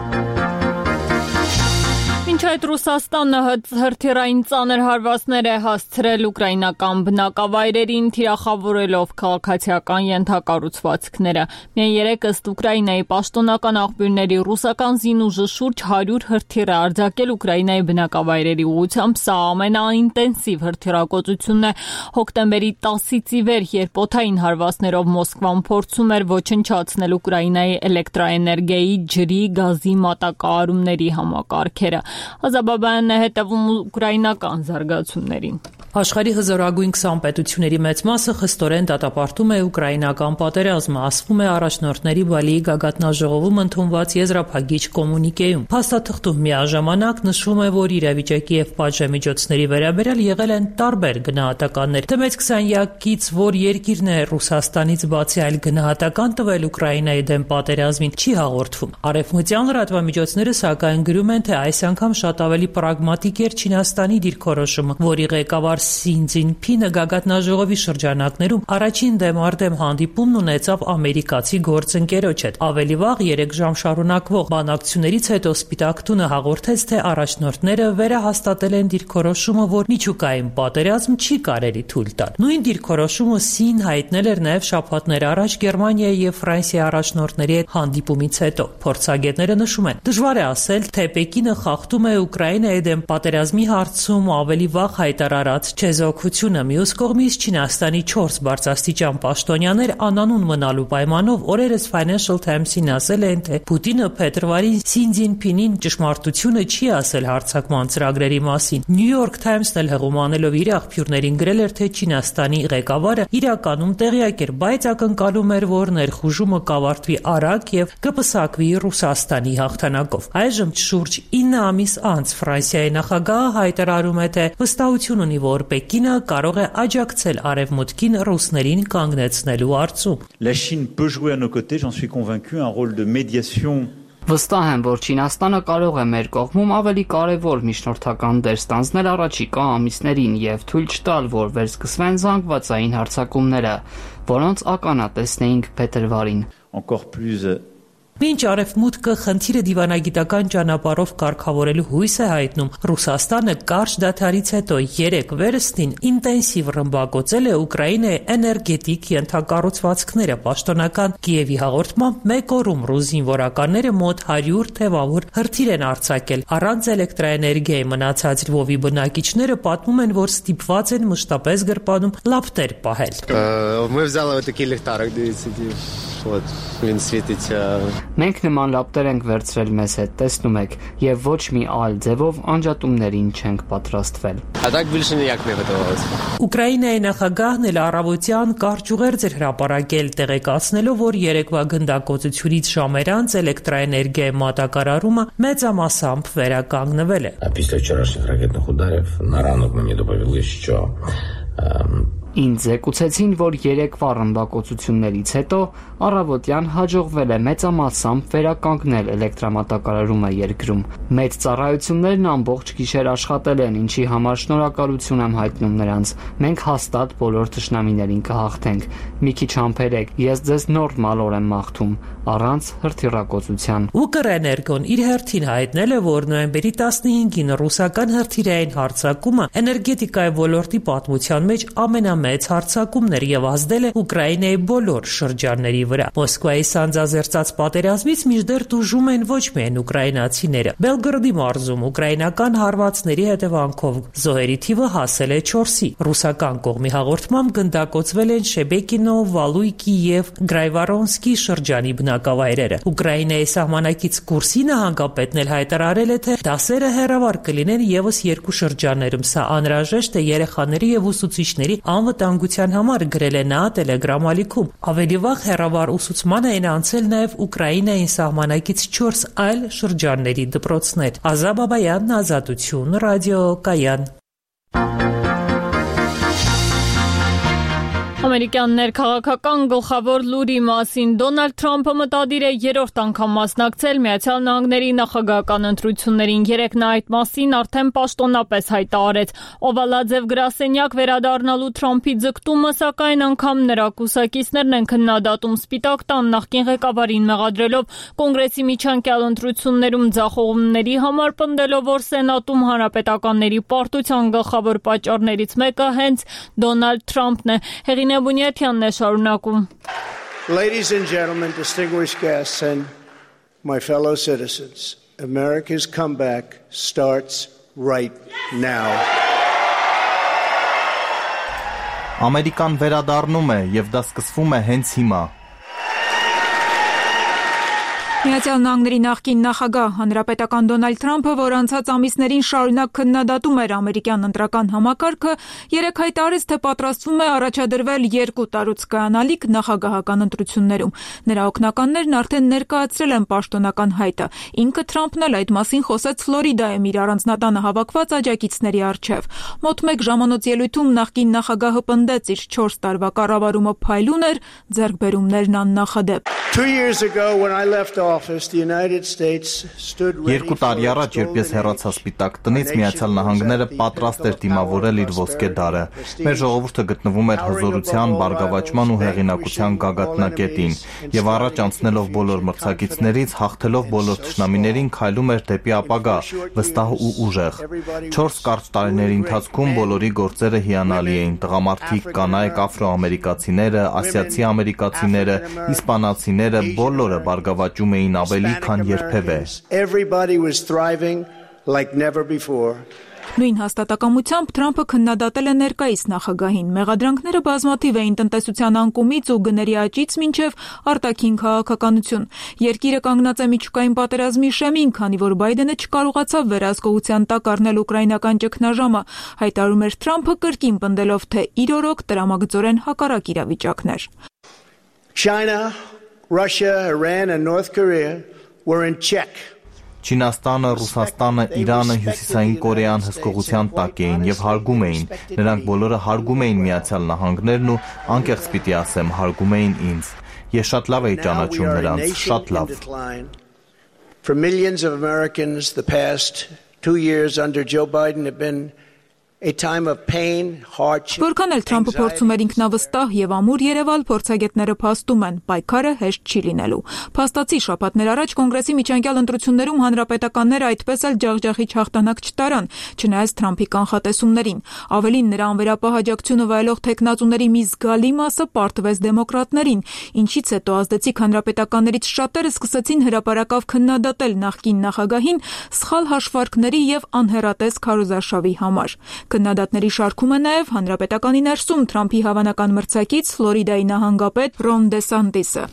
Մինչ այդ Ռուսաստանը հրթիռային ծանր հարվածներ է հասցրել ուկրաինական բնակավայրերին, թիրախավորելով քաղաքացիական ենթակառուցվածքները։ Միայն երեկ ըստ Ուկրաինայի պաշտոնական աղբյուրների ռուսական զինուժը շուրջ հարյուր հրթիռ է արձակել Ուկրաինայի բնակավայրերի ուղղությամբ։ Սա ամենաինտենսիվ հրթիռակոծությունն է հոկտեմբերի տասից ի վեր, երբ օդային հարվածներով Մոսկվան փորձում էր ոչնչացնել Ուկրաինայի էլեկտրաէներգիայի, ջրի, գազի մատակարարումների համակարգերը։ Ազաբաբյանն է հետևում ուկրաինական զարգացումներին։ Աշխարհի հզորագույն քսան պետությունների մեծ մասը խստորեն դատապարտում է ուկրաինական պատերազմը, ասվում է առաջնորդների Բալիի գագաթնաժողովում ընդունված եզրափակիչ կոմունիկեում։ Փաստաթղթում միաժամանակ նշվում է, որ իրավիճակի եւ պատժամիջոցների վերաբերյալ եղել են տարբեր գնահատականներ։ Դեմեց քսանյակից, որ երկիրն է Ռուսաստանից բացի այլ գնահատական տվել Ուկրաինայի դեմ պատերազմին, չի հաղորդվում։ Արևմտյան լրատվամիջոցները սակայն գրում են, թե այս անգամ շատ ավելի պրագմատիկ էր Չինաստանի դիրքորոշումը, որի ղեկավար Սին Ցզինփինը գագաթնաժողովի շրջանակներում առաջին դեմարդեմ հանդիպումն ունեցավ ամերիկացի գործընկերոջ հետ։ Ավելի վաղ երեք ժամ շարունակվող բանակցություններից հետո Սպիտակ տունը հաղորդեց, թե առաջնորդները վերահաստատել են դիրքորոշումը, որ միջուկային պատերազմ չի կարելի թույլ տալ։ Նույն դիրքորոշումը Սին հայտնել էր նաև շաբաթներ առաջ Գերմանիայի եւ Ֆրանսիայի առաջնորդների հետ հանդիպումից հետո։ Փորձագետները նշում են, դժվար է ասել, թե Պեկինը խախտում է Ուկրաինայի դեմ պատերազմի հարցում ավելի վաղ հայտարարած չեզոքությունը։ Մյուս կողմից Չինաստանի չորս բարձրաստիճան պաշտոնյաներ անանուն մնալու պայմանով օրերս Financial Times-ին ասել են, թե Պուտինը փետրվարին Սին Ցզինփինին ճշմարտությունը չի ասել հարձակման ծրագրերի մասին։ New York Times-ն էլ հղումանելով իր աղբյուրներին գրել էր, թե Չինաստանի ղեկավարը իրականում տեղյակ էր, բայց ակնկալում էր, որ ներխուժումը կավարտվի արագ եւ կպսակվի Ռուսաստանի հաղթանակով։ Այժմ շուրջ ինը ամիս անց Ֆրանսիայի նախագահը հայտարարում է, թե վստահություն ունի, որ Պեկինը կարող է աջակցել արևմուտքին ռուսներին կանգնեցնելու հարցում։ La Chine peut jouer à nos côtés, j'en suis convaincu, un rôle de médiation. Վստահ եմ, որ Չինաստանը կարող է մեր կողմում ավելի կարևոր միջնորդական դեր ստանձնել առաջիկա ամիսներին եւ թույլ չտալ, որ վերսկսվեն զանգվածային հարձակումները, որոնց ականատեսն էինք փետրվարին։ Encore plus Մինչ արևմուտքը խնդիրը դիվանագիտական ճանապարհով կարգավորելու հույս է հայտնում, Ռուսաստանը կարճ դադարից հետո երեք վերստին ինտենսիվ ռմբակոծել է Ուկրաինայի էներգետիկ ենթակառուցվածքները։ Պաշտոնական Կիևի հաղորդմամբ մեկ օրում ռուս զինվորականները մոտ հարյուր թևավոր հրթիռ են արձակել։ Առանց էլեկտրաէներգիայի մնացած Լվովի բնակիչները պատմում են, որ ստիպված են մշտապես գրպանում լապտեր պահել։ Мы взяли такий ліхтарик, дивіться. Вот, він світиться. Մենք նման լապտեր ենք վերցրել մեզ հետ, տեսնում եք, եւ ոչ մի այլ ձևով անջատումներին չենք պատրաստվել։ А так більше ніяк не готувалися. Ուկրաինայի նախագահն էլ առավոտյան կարճ ուղերձ էր հրապարակել, տեղեկացնելով, որ երեկվա գնդակոծությունից ժամեր անց էլեկտրաէներգիայի մատակարարումը մեծամասամբ վերականգնվել է։ Після вчорашніх ракетних ударів на ранок мені доповіли, що Ինձ զեկուցեցին, որ երեկվա ռմբակոծություններից հետո առավոտյան հաջողվել է մեծամասամբ վերականգնել էլեկտրամատակարարումը երկրում։ Մեծ ծառայություններն ամբողջ գիշեր աշխատել են, ինչի համար շնորհակալություն եմ հայտնում նրանց։ Մենք հաստատ բոլոր թշնամիներին կհաղթենք։ Մի քիչ համբերեք, ես ձեզ նորմալ եմ մաղթում, առանց հրթիռակոծության։ Ուկրէներգոն իր հերթին հայտնել է, որ նոյեմբերի տասնհինգին ռուսական հրթիռային հարձակումը էներգետիկայի ոլորտի պատմության մեջ ամենա մեծ հարձակումներ եւ ազդել է Ուկրաինայի բոլոր շրջանների վրա։ Մոսկվայի սանձազերծած պատերազմից մինչդեռ տուժում են ոչ միայն ուկրաինացիները։ Բելգրադի մարզում ուկրաինական հարվածների հետևանքով զոհերի թիվը հասել է չորսի։ Ռուսական կողմի հաղորդմամբ գնդակոծվել են Շեբեկինո, Վալույկի եւ Գրայվարոնսկի շրջանի բնակավայրերը։ Ուկրաինայի սահմանակից Կուրսի նահանգապետն էլ հայտարարել է, թե դասերը հեռավար կլինեն եւս երկու շրջաններում։ Սա անհրաժեշտ է երեխաների եւ ուսուցիչների անվտանգության համար, գրել է նա Telegram ալիքում։ Ավելի վաղ հեռավար ուսուցման են անցել նաև Ուկրաինային սահմանակից չորս այլ շրջանների դպրոցներ։ Ազա Բաբայան, Ազատություն, ռադիո Կայան։ Ամերիկյան ներքաղաքական գլխավոր լուրի մասին Դոնալդ Թրամփը մտադիր է երրորդ անգամ մասնակցել Միացյալ Նահանգների նախագահական ընտրություններին։ Երեկ նա այդ մասին արդեն պաշտոնապես հայտարարեց։ Օվալաձև գրասենյակ վերադառնալու Թրամփի ձգտումը, սակայն անգամ նրա կուսակիցներն են քննադատում Սպիտակ տան նախկին ղեկավարին մեղադրելով կոնգրեսի միջանկյալ ընտրություններում ձախողումների համար, պնդելով, որ Սենատում հանրապետականների պարտության գլխավոր պատճառներից մեկը հենց Դոնալդ Թրամփն է։ Ladies and gentlemen, distinguished guests and my fellow citizens, America's comeback starts right now. Ամերիկան վերադառնում է եւ դա սկսվում է հենց հիմա։ Միացյալ Նահանգների նախկին նախագահ հանրապետական Դոնալդ Թրամփը, որ անցած ամիսներին շարունակ քննադատում էր ամերիկյան ընտրական համակարգը, երեկ հայտարարեց, թե պատրաստվում է առաջադրվել երկու տարուց կայանալիք նախագահական ընտրություններում։ Նրա օգնականներն արդեն ներկայացրել են պաշտոնական հայտը։ Ինքը Թրամփն էլ այդ մասին խոսեց Ֆլորիդայում իր առանձնատանը հավաքված աջակիցների առջև։ Մոտ մեկ ժամանոց ելույթում նախկին նախագահը պնդեց, իր չորս տարվա կառավարումը փայլուն էր, ձեռքբերումներն աննախադեպ։ Երկու տարի առաջ, երբ ես հեռացա Սպիտակ տնից, Միացյալ Նահանգները պատրաստ էր դիմավորել իր ոսկե դարը։ Մեր ժողովուրդը գտնվում էր հզորության, բարգավաճման ու հեղինակության գագաթնակետին եւ առաջ անցնելով բոլոր մրցակիցներից, հաղթելով բոլոր թշնամիներին, քայլում էր դեպի ապագա, վստահ ու ուժեղ։ Չորս կարճ տարիների ընթացքում բոլորի գործերը հիանալի էին։ Տղամարդիկ, կանայք, աֆրոամերիկացիները, ասիացի ամերիկացիները, իսպանացիները բոլորը բարգավաճում էին ավելի քան երբևէ։ Նույն հաստատակամությամբ Թրամփը քննադատել է ներկայիս նախագահին։ Մեղադրանքները բազմաթիվ էին տնտեսության անկումից ու գների աճից մինչև արտաքին քաղաքականություն։ Երկիրը կանգնած է միջուկային պատերազմի շեմին, քանի որ Բայդենը չկարողացավ վերահսկողության տակ առնել ուկրաինական ճգնաժամը, հայտարարում էր Թրամփը, կրկին պնդելով, թե իր օրոք տրամագծորեն հակառակ իրավիճակներ։ China, Russia, Iran and North Korea were in check. Չինաստանը, Ռուսաստանը, Իրանը, Հյուսիսային Կորեան հսկողության տակ էին եւ հարգում էին։ Նրանք բոլորը հարգում էին Միացյալ Նահանգներն ու անկեղծ պիտի ասեմ, հարգում էին ինձ։ Ես շատ լավ էի ճանաչում նրանց, շատ լավ։ For millions of Americans, the past two years under Joe Biden have been a time of pain, hardship. Որքան էլ Թրամփը փորձում էր ինքնավստահ եւ ամուր երևալ, փորձագետները փաստում են, պայքարը հեշտ չի լինելու։ Փաստացի շաբաթներ առաջ կոնգրեսի միջանկյալ ընտրություններում հանրապետականները այդպես էլ ջախջախիչ հաղթանակ չտարան, չնայած Թրամփի կանխատեսումներին։ Ավելին, նրա անվերապահ աջակցությունը վայելող թեկնածուների մի զգալի մասը պարտվեց դեմոկրատներին, ինչից հետո ազդեցիկ հանրապետականներից շատերը սկսեցին հրապարակավ քննադատել նախկին նախագահին սխալ հաշվարկների եւ անհեռատես քարոզարշավի համար։ Քննադատների շարքում է նաև հանրապետականի ներսում Թրամփի հավանական մրցակից Ֆլորիդայի նահանգապետ Ռոն Դեսանտիսը։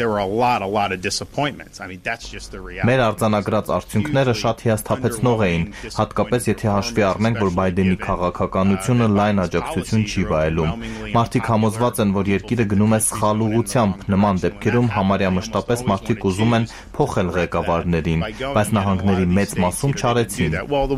Մեր արձանագրած արդյունքները շատ հիասթափեցնող էին, հատկապես եթե հաշվի առնենք, որ Բայդենի քաղաքականությունը լայն աջակցություն չի վայելում։ Մարդիկ համոզված են, որ երկիրը գնում է սխալ ուղղությամբ, նման դեպքերում համարյա մշտապես մարդիկ ուզում են փոխել ղեկավարներին, բայց նահանգների մեծ մասում չարեցին։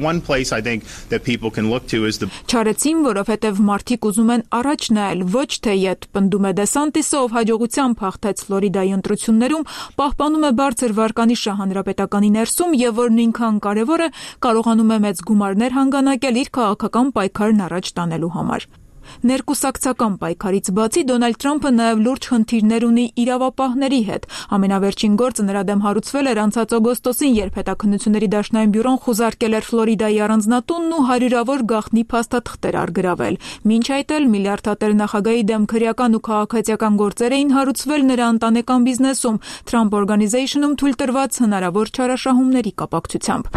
Չարեցին, որովհետև մարդիկ ուզում են առաջ նայել, ոչ թե ետ, պնդում է Դեսանտիսը, ով հաջողությամբ հաղթեց Ֆլորիդայի ընտրություններում, պահպանում է բարձր վարկանիշը հանրապետականի ներսում եւ որ նույնքան կարեւոր է, կարողանում է մեծ գումարներ հանգանակել իր քաղաքական պայքարն առաջ տանելու համար։ Ներկուսակցական պայքարից բացի Դոնալդ Թրամփը նաև լուրջ խնդիրներ ունի իրավապահների հետ։ Ամենավերջին գործը նրա դեմ հարուցվել էր անցած օգոստոսին, երբ Հետաքննությունների դաշնային բյուրոն խուզարկել էր Ֆլորիդայի առանձնատունն ու հարյուրավոր գաղտնի փաստաթղթեր արգրավել։ Մինչ այդ էլ միլիարդատեր նախագահի դեմ քրեական ու քաղաքացիական գործեր էին հարուցվել նրա ընտանեկան բիզնեսում, Trump Organization-ում թույլ տրված հնարավոր չարաշահումների կապակցությամբ։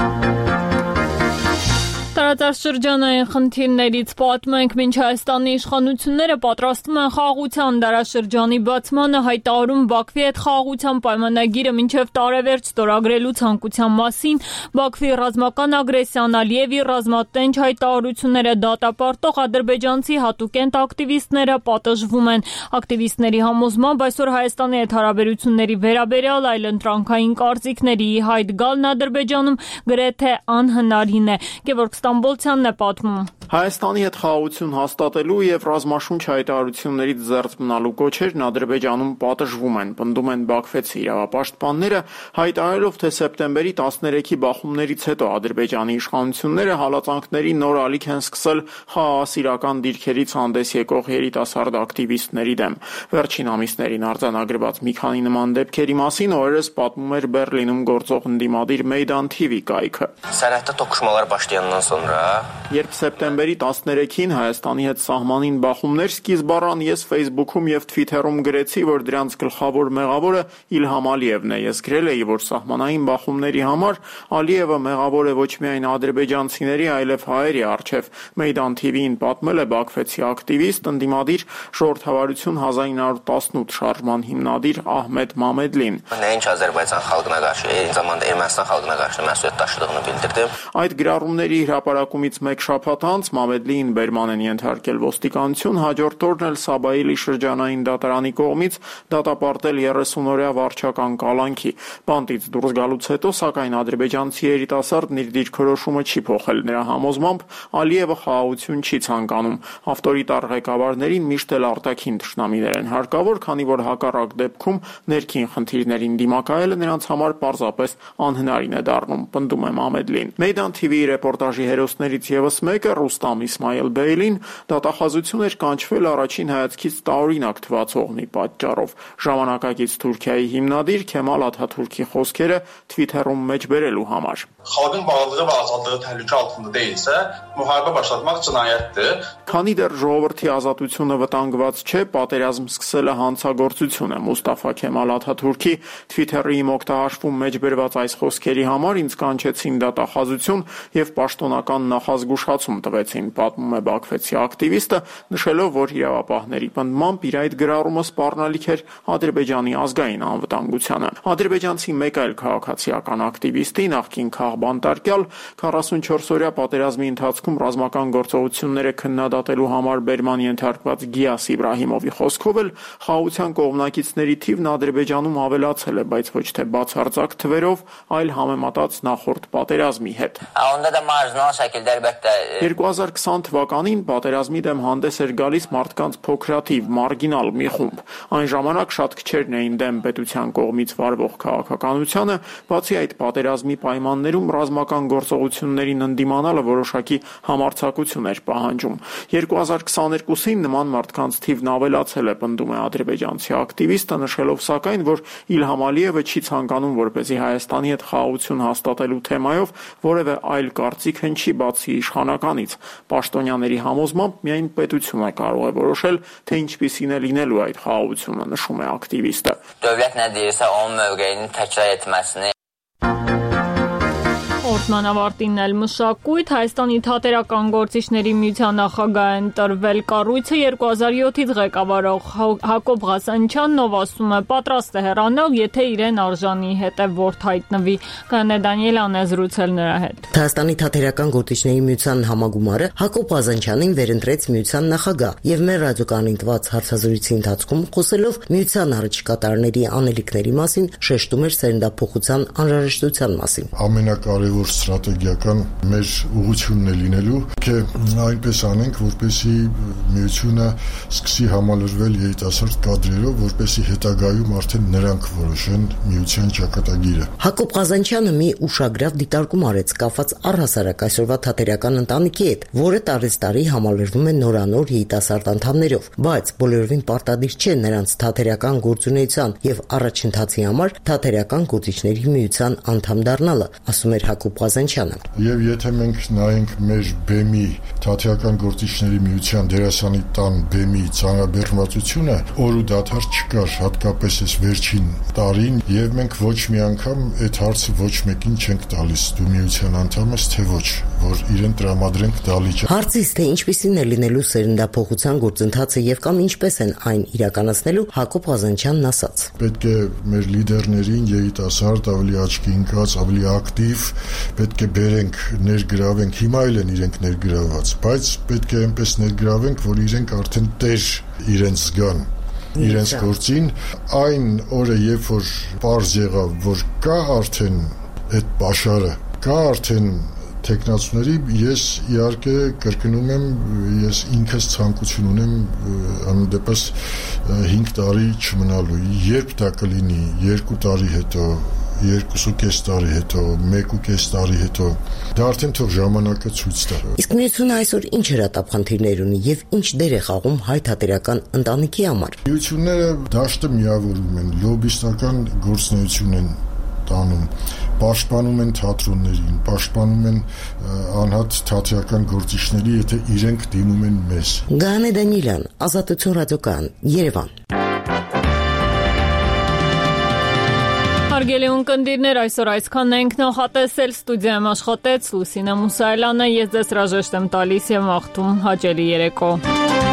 Տարածաշրջանային խնդիրներից պատմենք, մինչ Հայաստանի իշխանությունները պատրաստվում են խաղաղության դարաշրջանի բացմանը, հայտարարում Բաքվի հետ խաղաղության պայմանագիրը մինչև տարեվերջ ստորագրելու ցանկության մասին, Բաքվի ռազմական ագրեսիան, Ալիևի ռազմատենչ հայտարարությունները դատապարտող ադրբեջանցի հատուկենտ ակտիվիստները պատժվում են։ Ակտիվիստների համոզմամբ այսօր Հայաստանի հետ հարաբերությունների վերաբերյալ այլընտրանքային կարծիքների հայտ գալն Ադրբեջանում գրեթե անհնարին է։ Գևորգ Ստամբոլցյանն է պատմում։ Հայաստանի հետ խաղաղություն հաստատելու եւ ռազմաշունչ հայտարարություններից զերծ մնալու կոչերն Ադրբեջանում պատժվում են, պնդում են բաքվեցի իրավապաշտպանները, հայտարարելով, թե սեպտեմբերի տասներեքի բախումներից հետո Ադրբեջանի իշխանությունները հալածանքների նոր ալիք են սկսել խաղաղասիրական դիրքերից հանդես եկող երիտասարդ ակտիվիստների դեմ։ Վերջին ամիսներին արձանագրված մի քանի նման դեպքերի մասին օրերս պատմում էր Բեռլինում գործող ընդդիմադիր Meydan T V կայքը։ Sərhəddə toqquşmalar başlayandan sonra Երբ սեպտեմբերի տասներեքին Հայաստանի հետ սահմանին բախումներ սկիզբ առան, ես Facebook-ում եւ Twitter-ում գրեցի, որ դրանց գլխավոր մեղավորը Իլհամ Ալիևն է։ Ես գրել էի, որ սահմանային բախումների համար Ալիևը մեղավոր է ոչ միայն ադրբեջանցիների, այլև հայերի առջև։ Meydan T V-ին պատմել է բաքվեցի ակտիվիստ, ընդդիմադիր Ժողովրդավարություն հազար ինը հարյուր տասնութ շարժման հիմնադիր Ահմեդ Մամեդլին։ Nəinki Azərbaycan xalqına qarşı, eyni zamanda Ermənistan xalqına qarşı məsuliyyət daşıdığını bildirdim։ Այդ գրառումների հրապարակումից մեկ շաբաթ անց Մամեդլիին բերման են ենթարկել ոստիկանություն, հաջորդ օրն էլ Սաբայիլի շրջանային դատարանի կողմից դատապարտել երեսուն-օրյա վարչական կալանքի։ Բանտից դուրս գալուց հետո, սակայն ադրբեջանցի երիտասարդն իր դիրքորոշումը չի փոխել։ Նրա համոզմամբ Ալիևը խաղաղություն չի ցանկանում։ Ավտորիտար ղեկավարներին միշտ էլ արտաքին թշնամիներ են հարկավոր, քանի որ հակառակ դեպքում ներքին խնդիրներին դիմակայելը նրանց համար պարզապես անհնարին է դառնում, պնդում է Մամեդլին։ Meydan T V-ի ռեպորտաժի հերոսներից ևս մեկը Ռուստամ Իսմայել Բեյլին դատախազություն էր կանչվել առաջին հայացքից տարօրինակ թվացող մի պատճառով։ Ժամանակակից Թուրքիայի հիմնադիր Քեմալ Աթաթուրքի խոսքերը Twitter-ում մեջ բերելու համար։ Xalqın varlığı və azadlığı təhlükə altında deyilsə, müharibə başlatmaq cinayətdir։ Քանի դեռ ժողովրդի ազատությունը վտանգված չէ, պատերազմ սկսելը հանցագործություն է։ Մուստաֆա Քեմալ Աթաթուրքի Twitter-ի իմ օգտահաշվում մեջ բերված այս խոսքերի համար ինձ կանչեցին դատախազություն եւ պաշտոնական նախազգուշացում տվեցին, պատմում է բաքվեցի ակտիվիստը, նշելով, որ իրավապահների պնդմամբ իր այդ գրառումը սպառնալիք էր Ադրբեջանի ազգային անվտանգությանը։ Ադրբեջանցի մեկ այլ քաղաքացիական ակտիվիստի, նախկին քաղբանտարկյալ, քառասունչորս-օրյա պատերազմի ընթացքում ռազմական գործողությունները քննադատելու համար բերման ենթարկված Գիաս Իբրահիմովի խոսքով էլ խաղաղության կողմնակիցների թիվն Ադրբեջանում ավելացել է, բայց ոչ թե բացարձակ թվերով, այլ համեմատած նախորդ պատերազմի հետ։ երկու հազար քսան թվականին պատերազմի դեմ հանդես էր գալիս մարդկանց փոքրաթիվ, մարգինալ մի խումբ։ Այն ժամանակ շատ քչերն էին դեմ պետության կողմից վարվող քաղաքականությանը, բացի այդ պատերազմի պայմաններում ռազմական գործողություններին ընդդիմանալը որոշակի համարձակություն էր պահանջում։ երկու հազար քսաներկուսին նման մարդկանց թիվն ավելացել է, պնդում է ադրբեջանցի ակտիվիստը, նշելով սակայն, որ Իլհամ Ալիևը չի ցանկանում, որպեսզի Հայաստանի հետ խաղաղություն հաստատելու թեմայով որևէ այլ կարծիք հնչի բացի իշխանականից։ Պաշտոնյաների համոզմամբ միայն պետությունը կարող է որոշել, թե ինչպիսին է լինելու այդ խաղաղությունը, նշում է ակտիվիստը։ Dövlət nə deyirsə, onun mövqeyini təkrar etməsini Հաղորդման ավարտին էլ մշակույթ Հայաստանի Թատերական գործիչների միության նախագահ է ընտրվել կառույցը երկու հազար յոթից ղեկավարող Հակոբ Ղազանչյանն, ով ասում է պատրաստ է հեռանալ, եթե իրեն արժանի հետևորդ հայտնվի։ Կանե Դանիելան է զրուցել նրա հետ։ Հայաստանի Թատերական գործիչների միության համագումարը Հակոբ Ղազանչյանին վերընտրեց միության նախագահ եւ մեր ռադիոկայանին տված հարցազրույցի ընթացքում խոսելով միության առաջիկա տարիների անելիքների մասին շեշտում էր սերնդափոխության անհրաժեշտության մասին։ Ամենակարևոր ստրատեգիական մեր ուղղությունն է լինելու, թե այնպես անենք, որպեսզի միությունը սկսի համալրվել երիտասարդ կադրերով, որպեսզի հետագայում արդեն նրանք որոշեն միության ճակատագիրը։ Հակոբ Ղազանչյանը մի ուշագրավ դիտարկում արեց կապված առհասարակ այսօրվա թատերական ընտանիքի հետ, որը տարեստարի համալրվում է նորանոր երիտասարդ անդամներով, բայց բոլորովին պարտադիր չէ նրանց թատերական գործունեության եւ առաջընթացի համար թատերական գործիչների միության անդամ դառնալը, ասում էր Հակոբ Ղազանչյանը։ Եվ եթե մենք նայենք մեր բեմի թատերական գործիչների միության դերասանի տան բեմի ծանրաբեռնվածությունը, օր ու դադար չկար, հատկապես այս վերջին տարին, եւ մենք ոչ մի անգամ այդ հարցը ոչ մեկին չենք տալիս, դու միության անդամ ես թե ոչ, որ իրեն տրամադրենք դալիճ։ Հարցից թե ինչպիսին է լինելու սերնդափոխության գործընթացը եւ կամ ինչպես են այն իրականացնելու, Հակոբ Ղազանչյանն ասաց. Պետք է մեր լիդերներին երիտասարդ ավելի աչքի ընկած, ավելի ակտիվ, պետք է բերենք, ներգրավենք, հիմա էլ են իրենք ներգրաված, բայց պետք է այնպես ներգրավենք, որ իրենք արդեն տեր իրենց զգան իրենց գործին, այն օրը, երբ որ պարզ եղավ, որ կա արդեն այդ պաշարը, կա արդեն տեխնացուների, ես իհարկե կրկնում եմ, ես ինքս ցանկություն ունեմ անմիջապես հինգ տարի չմնալու, երբ դա կլինի, երկու տարի հետո, երկու կես տարի հետո, մեկ ու կես տարի հետո, դա արդեն թող ժամանակը ցույց տա։ Իսկ միությունը այսօր ինչ հրատապանթիրներ ունի եւ ինչ դեր է խաղում հայ թատերական ընտանիքի համար։ Միությունները դաշտը միավորում են, լոբիստական գործունեություն են տանում, պաշտպանում են թատրոններին, պաշտպանում են անհատ թատերական գործիչների, եթե իրենք դիմում են մեզ։ Կանե Դանիելան, Ազատություն ռադիոկայան, Երևան։ Հարգելի ունկնդիրներ, այսօր այսքանն ենք նախատեսել, ստուդիայում աշխատեց Լուսինե Մուսայելյանը, ես ձեզ հրաժեշտ եմ տալիս եւ մաղթում հաճելի երեկո։